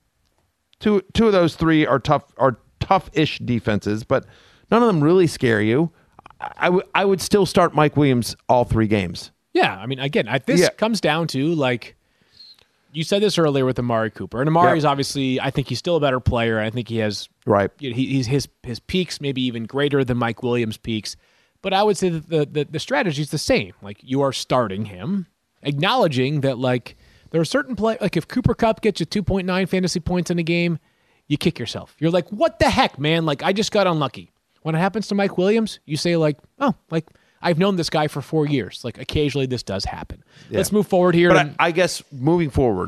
Two two of those three are tough are tough-ish defenses, but none of them really scare you. I, w- I would still start Mike Williams all three games. Yeah, I mean, again, I, this Yeah. comes down to, like, you said this earlier with Amari Cooper. And Amari's Yep. obviously, I think he's still a better player. I think he has, Right. you know, he, he's his his peaks maybe even greater than Mike Williams' peaks. But I would say that the, the, the strategy is the same. Like, you are starting him, acknowledging that, like, there are certain play, like if Cooper Kupp gets you two point nine fantasy points in a game, you kick yourself. You're like, what the heck, man? Like, I just got unlucky. When it happens to Mike Williams, you say, like, oh, like, I've known this guy for four years. Like, occasionally this does happen. Yeah. Let's move forward here. But and, I, I guess moving forward,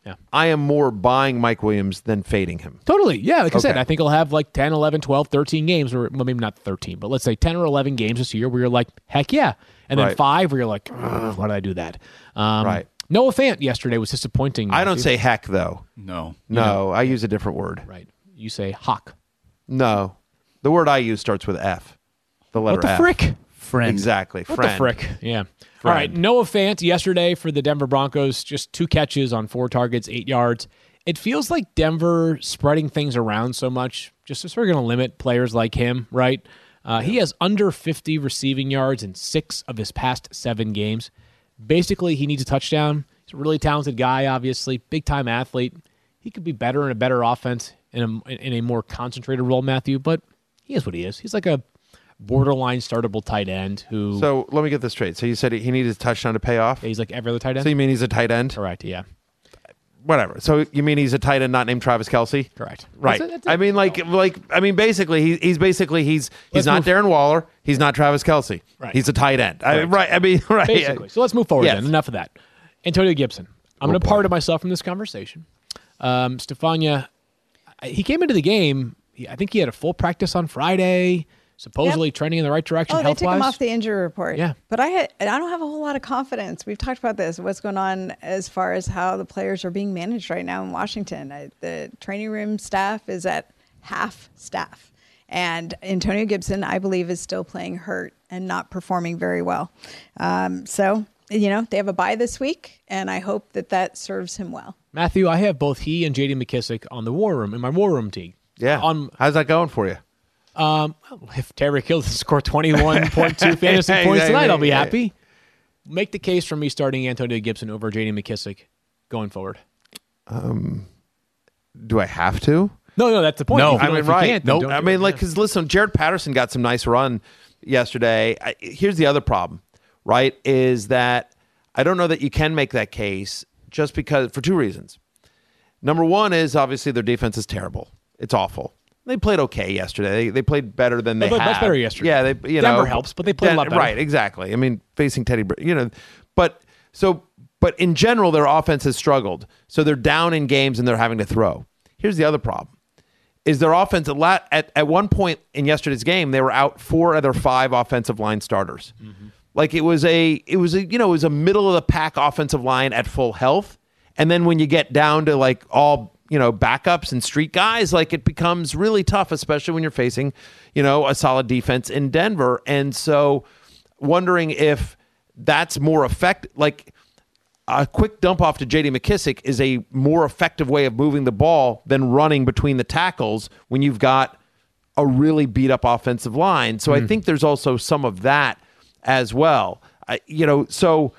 Yeah. I am more buying Mike Williams than fading him. Totally. Yeah, like I said, Okay. I think he'll have like ten, eleven, twelve, thirteen games, or well, maybe not thirteen, but let's say ten or eleven games this year where you're like, heck yeah. And then Right. five where you're like, "Ugh, why did I do that? Um, Right. Noah Fant yesterday was disappointing. I don't Matthew. say heck, though. No. No, I use a different word. Right. You say hawk. No. The word I use starts with F. The letter What the F. frick? Friend. Exactly. What Friend. the frick? Yeah. All right. Noah Fant yesterday for the Denver Broncos, just two catches on four targets, eight yards. It feels like Denver spreading things around so much, just sort of going to limit players like him, right? Uh, He has under fifty receiving yards in six of his past seven games. Basically, he needs a touchdown. He's a really talented guy, obviously, big-time athlete. He could be better in a better offense in a, in a more concentrated role, Matthew, but he is what he is. He's like a borderline startable tight end who So let me get this straight. So you said he needed a touchdown to pay off? he's like every other tight end. So you mean he's a tight end? Correct. Yeah. Whatever. So you mean he's a tight end not named Travis Kelce? Correct. Right. That's it, that's it. I mean, like, like, I mean, basically, he, he's basically he's he's Let's not move- Darren Waller. He's not Travis Kelce. Right. He's a tight end. I, Correct. right. I mean, right. Basically. So let's move forward Yes. then. Enough of that. Antonio Gibson. I'm Oh, going to boy. part of myself from this conversation. Um, Stefania, he came into the game. He, I think he had a full practice on Friday, supposedly trending in the right direction Oh, they took health-wise. him off the injury report. Yeah. But I had, I don't have a whole lot of confidence. We've talked about this, what's going on as far as how the players are being managed right now in Washington. I, the training room staff is at half staff. And Antonio Gibson, I believe, is still playing hurt and not performing very well. Um, so, you know, they have a bye this week, and I hope that that serves him well. Matthew, I have both he and J D McKissick on the war room, in my war room team. Yeah. On, How's that going for you? um, well, if Tyreek Hill doesn't score twenty-one point two fantasy Hey, points hey, tonight, I'll be hey, hey. happy. Make the case for me starting Antonio Gibson over J D McKissick going forward. Do I have to? No, no, that's the point. No. If you I don't- mean, if you right. can't, then Nope. don't I do mean, it. like, Yeah. because listen, Jared Patterson got some nice run yesterday. I, here's the other problem, right? Is that I don't know that you can make that case just because for two reasons. Number one is obviously their defense is terrible. It's awful. They played okay yesterday. They, they played better than they played much have. better yesterday. Yeah, they you Denver know helps, but they played a lot better. Right, exactly. I mean, facing Teddy, Br- you know, but so but in general, their offense has struggled. So they're down in games and they're having to throw. Here's the other problem: is their offense a lot at at one point in yesterday's game they were out four of their five offensive line starters. Mm-hmm. Like it was a it was a you know it was a middle of the pack offensive line at full health, and then when you get down to like all you know backups and street guys, like it becomes really tough, especially when you're facing you know a solid defense in Denver. And so, wondering if that's more effective, like. A quick dump off to J D McKissick is a more effective way of moving the ball than running between the tackles when you've got a really beat up offensive line. So I think there's also some of that as well. I, you know, so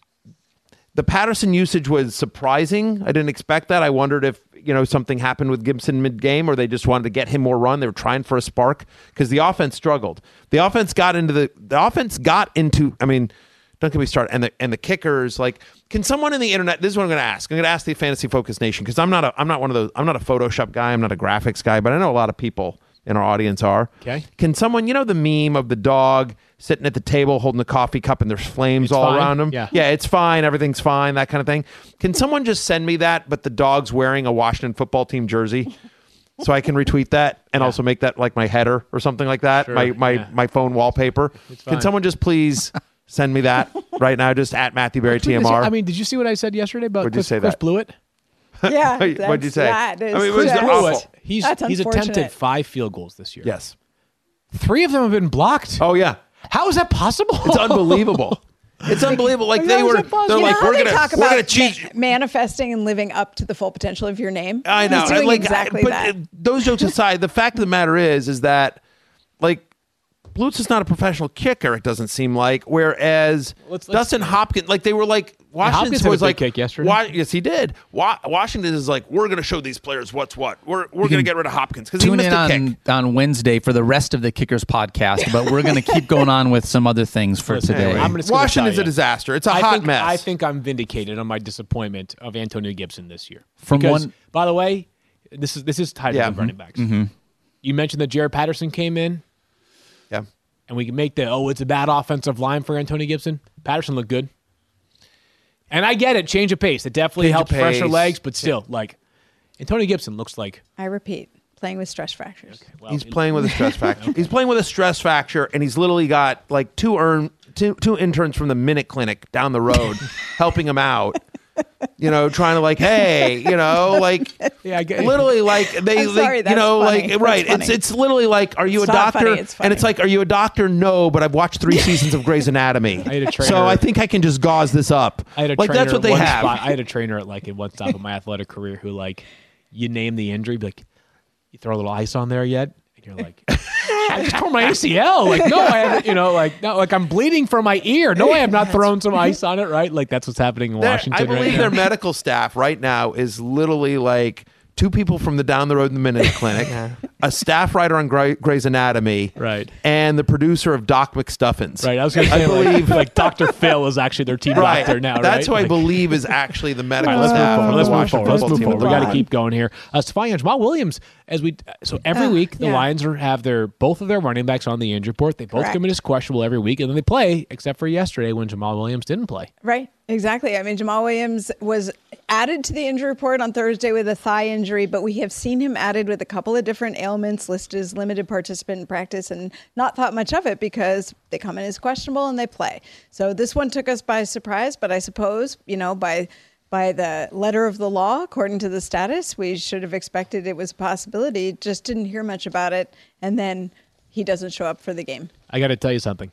the Patterson usage was surprising. I didn't expect that. I wondered if, you know, something happened with Gibson mid-game or they just wanted to get him more run. They were trying for a spark because the offense struggled. The offense got into the the offense got into, I mean, don't get me started. And the and the kickers, like, can someone in the internet? This is what I'm going to ask. I'm going to ask the Fantasy Focus Nation because I'm not a I'm not one of those. I'm not a Photoshop guy. I'm not a graphics guy, but I know a lot of people in our audience are. Okay. Can someone, you know, the meme of the dog sitting at the table holding a coffee cup and there's flames It's all fine. around him? Yeah. Yeah, it's fine. Everything's fine. That kind of thing. Can someone just send me that? But the dog's wearing a Washington football team jersey. So I can retweet that and Yeah. also make that like my header or something like that. Sure, my my yeah. my phone wallpaper. fine. Can someone just please send me that right now? Just at Matthew Berry T M R. I mean, did you see what I said yesterday about What'd you Chris, say Chris that? Blewett? Yeah. What'd you that's- say? That is, I mean, it was that's- awful. Blewett, he's That's he's attempted unfortunate. five field goals this year. Yes. Three of them have been blocked. Oh yeah. How is that possible? It's unbelievable. It's unbelievable. Like How they is were. that possible? They're You like know how we're they gonna talk we're about gonna cheat. ma- manifesting and living up to the full potential of your name. I know. He's doing like, exactly but that. uh, those jokes aside, the fact of the matter is, is that like Blutz is not a professional kicker. It doesn't seem like. Whereas Let's- let's- Dustin Hopkins, like they were like Washington Hopkins had a was big like kick yesterday. Wa- yes, he did. Wa- Washington is like we're going to show these players what's what. We're we're going to get rid of Hopkins because he Tune missed in a on, kick. on Wednesday for the rest of the Kickers podcast, but we're going to keep going on with some other things for Listen, today. I'm just gonna Washington's tell a you. disaster. It's a I hot think, mess. I think I'm vindicated on my disappointment of Antonio Gibson this year. From because, one- by the way, this is this is tied Yeah. to the running backs. You mentioned that Jared Patterson came in, yeah. and we can make the oh, it's a bad offensive line for Antonio Gibson. Patterson looked good. And I get it, change of pace. It definitely Change of helps fresher pace. legs, but still, like, Antonio Gibson looks like. I repeat, playing with stress fractures. Okay, well, He's playing with a stress fracture. He's playing with a stress fracture, and he's literally got like two earn two two interns from the Minute Clinic down the road helping him out. You know, trying to like, hey, you know, like, Yeah, I get- literally like they, I'm sorry, they you that's know, funny. like, That's right? funny. It's it's literally like, are you It's a not doctor? funny, it's And it's funny. like, are you a doctor? No, but I've watched three seasons of Grey's Anatomy, I had a trainer- so I think I can just gauze this up. I had a like trainer that's what at they one have. spot. I had a trainer at like at one stop of my athletic career who like you name the injury, be like you throw a little ice on there yet, and you're like, I just tore my A C L. Like no, I haven't. You know, like no, like I'm bleeding from my ear. No, I have not thrown some ice on it. Right, like that's what's happening in Their- Washington I believe right their now. medical staff right now is literally like two people from the down the road in the Minute Clinic, a staff writer on Grey, Grey's Anatomy, Right. and the producer of Doc McStuffins. Right, I was going to I say like, believe- like Doctor Phil is actually their team Right. doctor now. That's right? who I Like- believe is actually the medical All right, let's staff. move of forward. the Let's move Washington forward. Let's football move team. forward. We got to LeBron. keep going here. Uh, Stephon and Jamal Williams, as we so every Uh, week the yeah. Lions are, have their both of their running backs on the injury report. They both Correct. come in as questionable every week, and then they play, except for yesterday when Jamal Williams didn't play. Right, exactly. I mean, Jamal Williams was added to the injury report on Thursday with a thigh injury, but we have seen him added with a couple of different ailments, listed as limited participant in practice, and not thought much of it because they come in as questionable and they play. So this one took us by surprise, but I suppose, you know, by by the letter of the law, according to the status, we should have expected it was a possibility. Just didn't hear much about it, and then he doesn't show up for the game. I got to tell you something.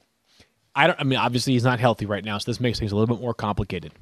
I don't. I mean, obviously he's not healthy right now, so this makes things a little bit more complicated.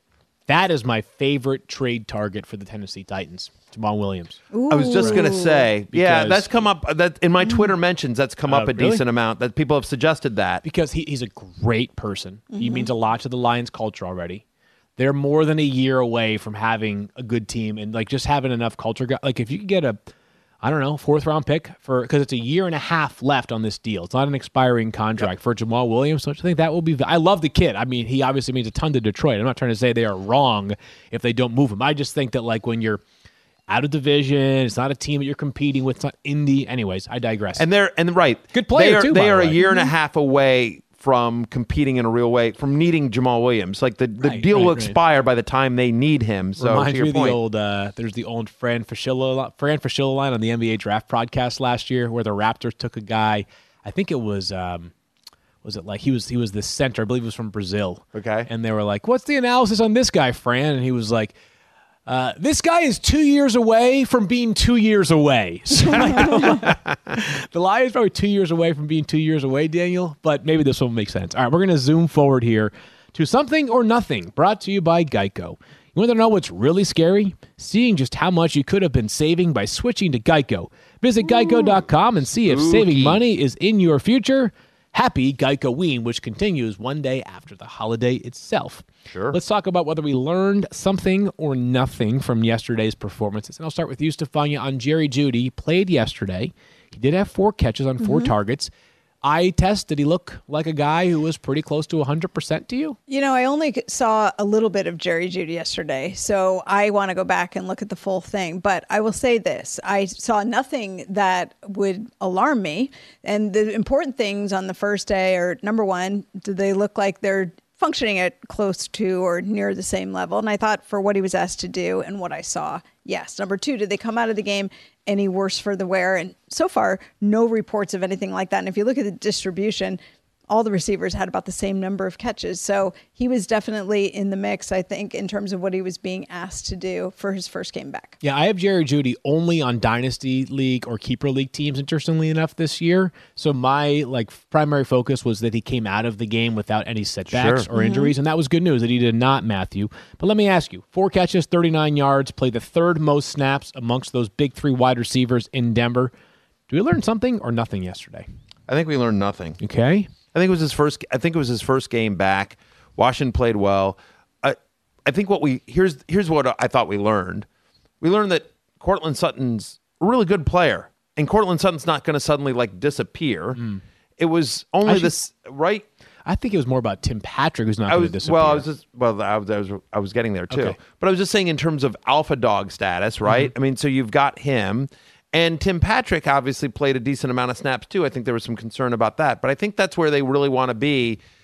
That is my favorite trade target for the Tennessee Titans, Jamal Williams. I was just gonna say, yeah, Because- that's come up. That in my Twitter mentions, that's come up Uh, a really? decent amount. That people have suggested that. Because he, he's a great person. Mm-hmm. He means a lot to the Lions culture already. They're more than a year away from having a good team and like just having enough culture. gu- Like if you could get a, I don't know, fourth round pick for because it's a year and a half left on this deal. It's not an expiring contract for Jamal Williams. So I think that will be. I love the kid. I mean, he obviously means a ton to Detroit. I'm not trying to say they are wrong if they don't move him. I just think that like when you're out of division, it's not a team that you're competing with. It's not Indy. Anyways, I digress. And they're and right, Good player, They are, too, they by the are a way. year and a half away from competing in a real way, from needing Jamal Williams. Like the, the Right, deal right, will right. expire by the time they need him. So to Reminds your me of point, the old. Uh, there's the old Fran Fraschilla, Fran Fraschilla line on the N B A Draft podcast last year, where the Raptors took a guy. I think it was. Um, was it like he was? He was the center. I believe he was from Brazil. Okay. And they were like, "What's the analysis on this guy, Fran?" And he was like, uh, "This guy is two years away from being two years away." So like, the Lions probably two years away from being two years away, Daniel. But maybe this will make sense. All right, we're going to zoom forward here to Something or Nothing, brought to you by Geico. You want to know what's really scary? Seeing just how much you could have been saving by switching to Geico. Visit geico dot com and see if saving Spooky. money is in your future. Happy Geico-ween, which continues one day after the holiday itself. Sure. Let's talk about whether we learned something or nothing from yesterday's performances. And I'll start with you, Stefania, on Jerry Jeudy. Played yesterday. He did have four catches on four targets. Eye test, did he look like a guy who was pretty close to one hundred percent to you? You know, I only saw a little bit of Jerry Jeudy yesterday, so I want to go back and look at the full thing. But I will say this. I saw nothing that would alarm me. And the important things on the first day are, number one, do they look like they're functioning at close to or near the same level? And I thought for what he was asked to do and what I saw, yes. Number two, did they come out of the game any worse for the wear? And so far, no reports of anything like that. And if you look at the distribution, all the receivers had about the same number of catches. So he was definitely in the mix, I think, in terms of what he was being asked to do for his first game back. Yeah, I have Jerry Jeudy only on Dynasty League or Keeper League teams, interestingly enough, this year. So my like primary focus was that he came out of the game without any setbacks Sure. or injuries, and that was good news that he did not, Matthew. But let me ask you, four catches, thirty-nine yards, played the third most snaps amongst those big three wide receivers in Denver. Do we learn something or nothing yesterday? I think we learned nothing. Okay. I think it was his first. I think it was his first game back. Washington played well. I, I think what we here's here's what I thought we learned. We learned that Cortland Sutton's a really good player, and Cortland Sutton's not going to suddenly like disappear. It was only Actually- this right. I think it was more about Tim Patrick, who's not I going was to disappear. well. I was just well. I was I was I was getting there too. Okay. But I was just saying in terms of alpha dog status, right? I mean, so you've got him. And Tim Patrick obviously played a decent amount of snaps too. I think there was some concern about that. But I think that's where they really want to be.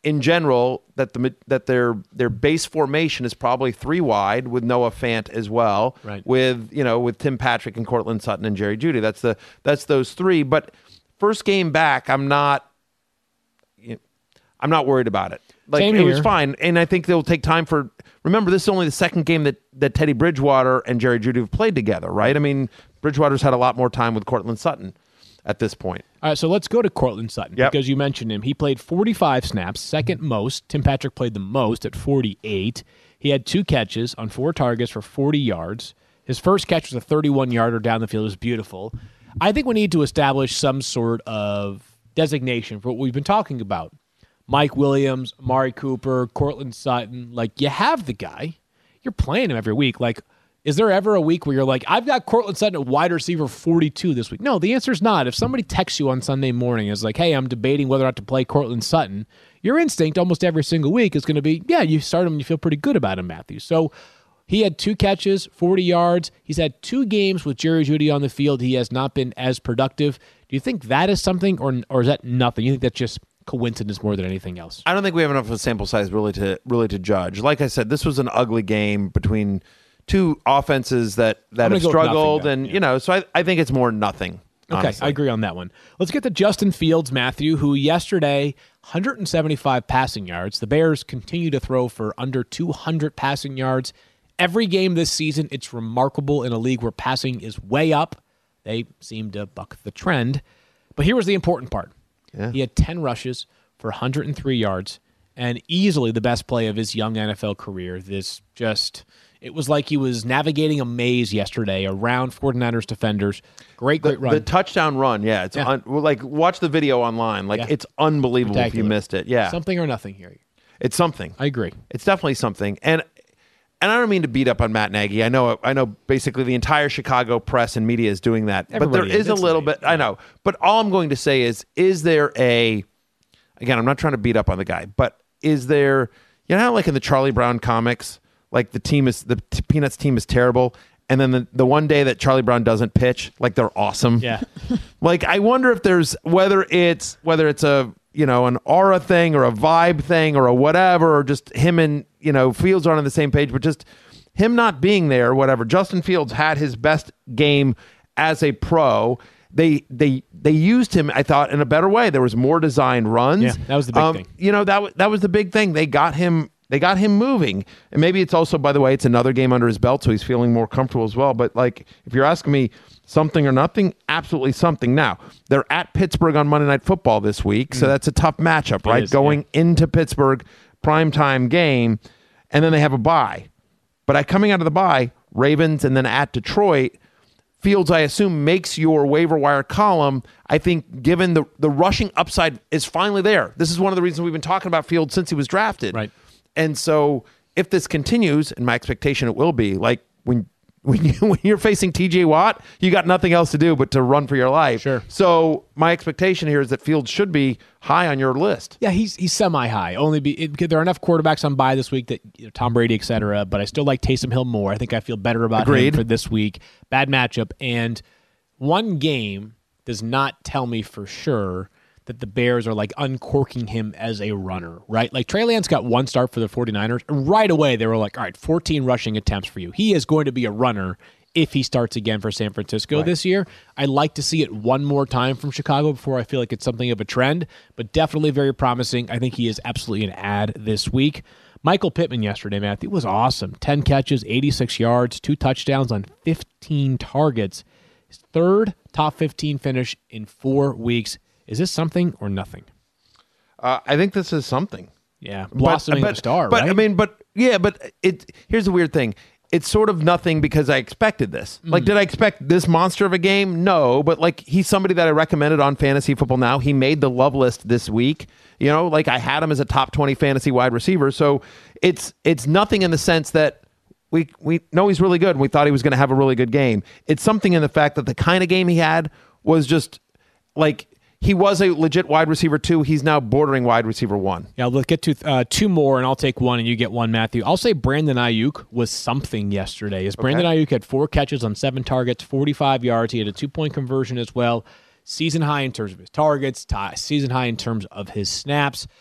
in general, that the that their their base formation is probably three wide with Noah Fant as well, right. with you know with Tim Patrick and Cortland Sutton and Jerry Jeudy. That's the that's those three. But first game back, I'm not you know, I'm not worried about it. Like Same it here. was fine, and I think they'll take time for. Remember, this is only the second game that that Teddy Bridgewater and Jerry Jeudy have played together, right? I mean, Bridgewater's had a lot more time with Cortland Sutton at this point. All right, so let's go to Cortland Sutton Yep. because you mentioned him. He played forty-five snaps, second most. Tim Patrick played the most at forty-eight. He had two catches on four targets for forty yards. His first catch was a thirty-one-yarder down the field. It was beautiful. I think we need to establish some sort of designation for what we've been talking about. Mike Williams, Amari Cooper, Cortland Sutton. Like, you have the guy. You're playing him every week. Like, is there ever a week where you're like, I've got Cortland Sutton at wide receiver forty-two this week? No, the answer is not. If somebody texts you on Sunday morning and is like, hey, I'm debating whether or not to play Cortland Sutton, your instinct almost every single week is going to be, yeah, you start him and you feel pretty good about him, Matthew. So he had two catches, forty yards. He's had two games with Jerry Jeudy on the field. He has not been as productive. Do you think that is something, or or is that nothing? You think that's just coincidence more than anything else? I don't think we have enough of a sample size really to really to judge. Like I said, this was an ugly game between two offenses that, that have go with struggled, nothing, and yeah. you know, so I, I think it's more nothing. Okay, honestly. I agree on that one. Let's get to Justin Fields, Matthew, who yesterday, one hundred seventy-five passing yards. The Bears continue to throw for under two hundred passing yards. Every game this season, it's remarkable in a league where passing is way up. They seem to buck the trend. But here was the important part. Yeah. He had ten rushes for one hundred three yards and easily the best play of his young N F L career. This just, it was like he was navigating a maze yesterday around 49ers defenders. Great, great the, run. The touchdown run, yeah. It's Yeah. Un, well, like watch the video online. Like Yeah. it's unbelievable if you Spectacular. missed it. Yeah, Something or nothing here. it's something. I agree. It's definitely something. And and I don't mean to beat up on Matt Nagy. I know I know basically the entire Chicago press and media is doing that. Everybody but there is. is a It's little late. bit, I know. But all I'm going to say is, is there a, again, I'm not trying to beat up on the guy, but is there, you know how like in the Charlie Brown comics, like the team is, the t- Peanuts team is terrible, and then the, the one day that Charlie Brown doesn't pitch, like they're awesome. Yeah. Like I wonder if there's, whether it's, whether it's a, you know, an aura thing or a vibe thing or a whatever, or just him and, you know, Fields aren't on the same page, but just him not being there or whatever. Justin Fields had his best game as a pro. They they they used him, I thought, in a better way. There was more designed runs. Yeah, that was the big Um, thing. You know, that was that was the big thing. They got him they got him moving. And maybe it's also, by the way, it's another game under his belt, so he's feeling more comfortable as well. But like if you're asking me something or nothing, absolutely something. Now, they're at Pittsburgh on Monday Night Football this week, so that's a tough matchup, right? is, Going into Pittsburgh, primetime game, and then they have a bye. But I coming out of the bye, Ravens and then at Detroit, Fields, I assume, makes your waiver wire column. I think given the, the rushing upside is finally there. This is one of the reasons we've been talking about Fields since he was drafted. Right. And so if this continues, and my expectation it will be, like when when, you, when you're facing T J Watt, you got nothing else to do but to run for your life. Sure. So my expectation here is that Fields should be high on your list. Yeah, he's he's semi high. Only be it, because there are enough quarterbacks on bye this week that you know, Tom Brady, et cetera. But I still like Taysom Hill more. I think I feel better about Agreed. him for this week. Bad matchup, and one game does not tell me for sure that the Bears are like uncorking him as a runner, right? Like Trey Lance got one start for the 49ers. And right away, they were like, all right, fourteen rushing attempts for you. He is going to be a runner if he starts again for San Francisco Right. this year. I'd like to see it one more time from Chicago before I feel like it's something of a trend, but definitely very promising. I think he is absolutely an ad this week. Michael Pittman yesterday, Matthew, was awesome. ten catches, eighty-six yards, two touchdowns on fifteen targets. His third top fifteen finish in four weeks. Is this something or nothing? Uh, I think this is something. Yeah, blossoming but, the star, but, right? I mean, but yeah, but it. Here's the weird thing. It's sort of nothing because I expected this. Mm. Like, did I expect this monster of a game? No, but like he's somebody that I recommended on Fantasy Football Now. He made the love list this week. You know, like I had him as a top twenty fantasy wide receiver. So it's it's nothing in the sense that we we know he's really good. And we thought he was going to have a really good game. It's something in the fact that the kind of game he had was just like. He was a legit wide receiver two. He's now bordering wide receiver one. Yeah, let's get to uh, two more, and I'll take one, and you get one, Matthew. I'll say Brandon Ayuk was something yesterday. As Brandon Ayuk had four catches on seven targets, forty-five yards. He had a two-point conversion as well. Season high in terms of his targets, t- season high in terms of his snaps.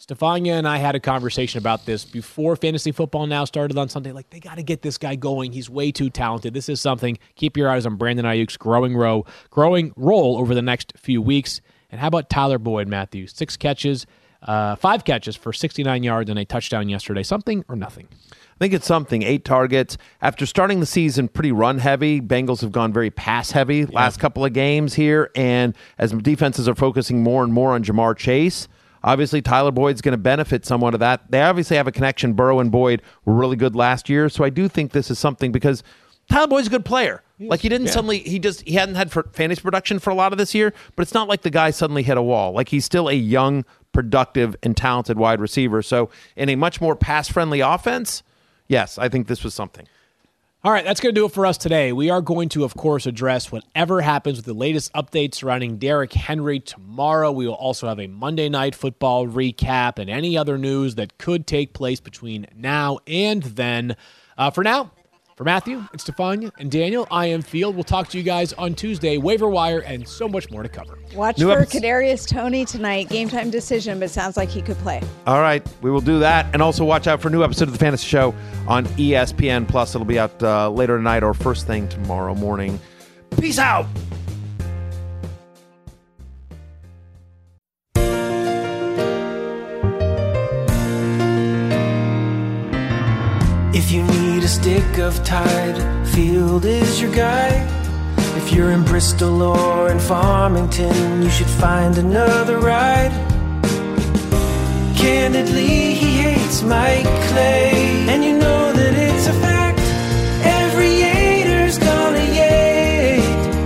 Stefania and I had a conversation about this before Fantasy Football Now started on Sunday. Like, they got to get this guy going. He's way too talented. This is something. Keep your eyes on Brandon Ayuk's growing row, growing role over the next few weeks. And how about Tyler Boyd, Matthew? Six catches, uh, five catches for sixty-nine yards and a touchdown yesterday. Something or nothing? I think it's something. Eight targets. After starting the season pretty run-heavy, Bengals have gone very pass-heavy last couple of games here. And as defenses are focusing more and more on Jamar Chase, obviously, Tyler Boyd's going to benefit somewhat of that. They obviously have a connection. Burrow and Boyd were really good last year, so I do think this is something because Tyler Boyd's a good player. Like, he didn't yeah. suddenly, he just, he hadn't had for fantasy production for a lot of this year, but it's not like the guy suddenly hit a wall. Like, he's still a young, productive, and talented wide receiver. So, in a much more pass-friendly offense, yes, I think this was something. All right, that's going to do it for us today. We are going to, of course, address whatever happens with the latest updates surrounding Derrick Henry tomorrow. We will also have a Monday Night Football recap and any other news that could take place between now and then. Uh, for now, for Matthew and Stefania and Daniel, I am Field. We'll talk to you guys on Tuesday, waiver wire, and so much more to cover. Watch New for episode. Kadarius Toney tonight. Game time decision, but it sounds like he could play. All right, we will do that. And also watch out for a new episode of The Fantasy Show on E S P N Plus. It'll be out uh, later tonight or first thing tomorrow morning. Peace out. If you need a stick of Tide, Field is your guy. If you're in Bristol or in Farmington, you should find another ride. Candidly, he hates Mike Clay, and you know that it's a fact. Every Yater's gonna yate,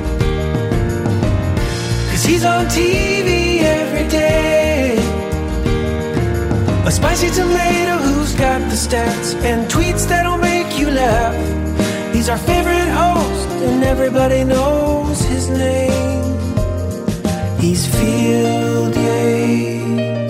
'cause he's on T V every day. A spicy tomato who's got the stats and tweets that'll make you laugh. He's our favorite host and everybody knows his name. He's Field Yates.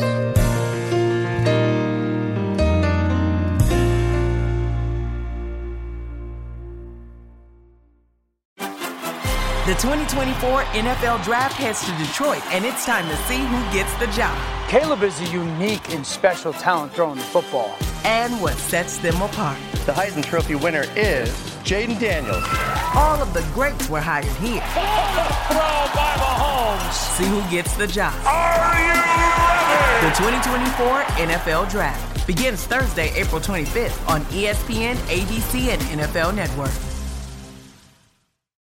The twenty twenty-four N F L Draft heads to Detroit, and it's time to see who gets the job. Caleb is a unique and special talent throwing the football. And what sets them apart. The Heisman Trophy winner is Jaden Daniels. All of the greats were hired here. Throw by Mahomes. See who gets the job. Are you ready? The twenty twenty-four N F L Draft begins Thursday, April twenty-fifth on E S P N, A B C, and N F L Network.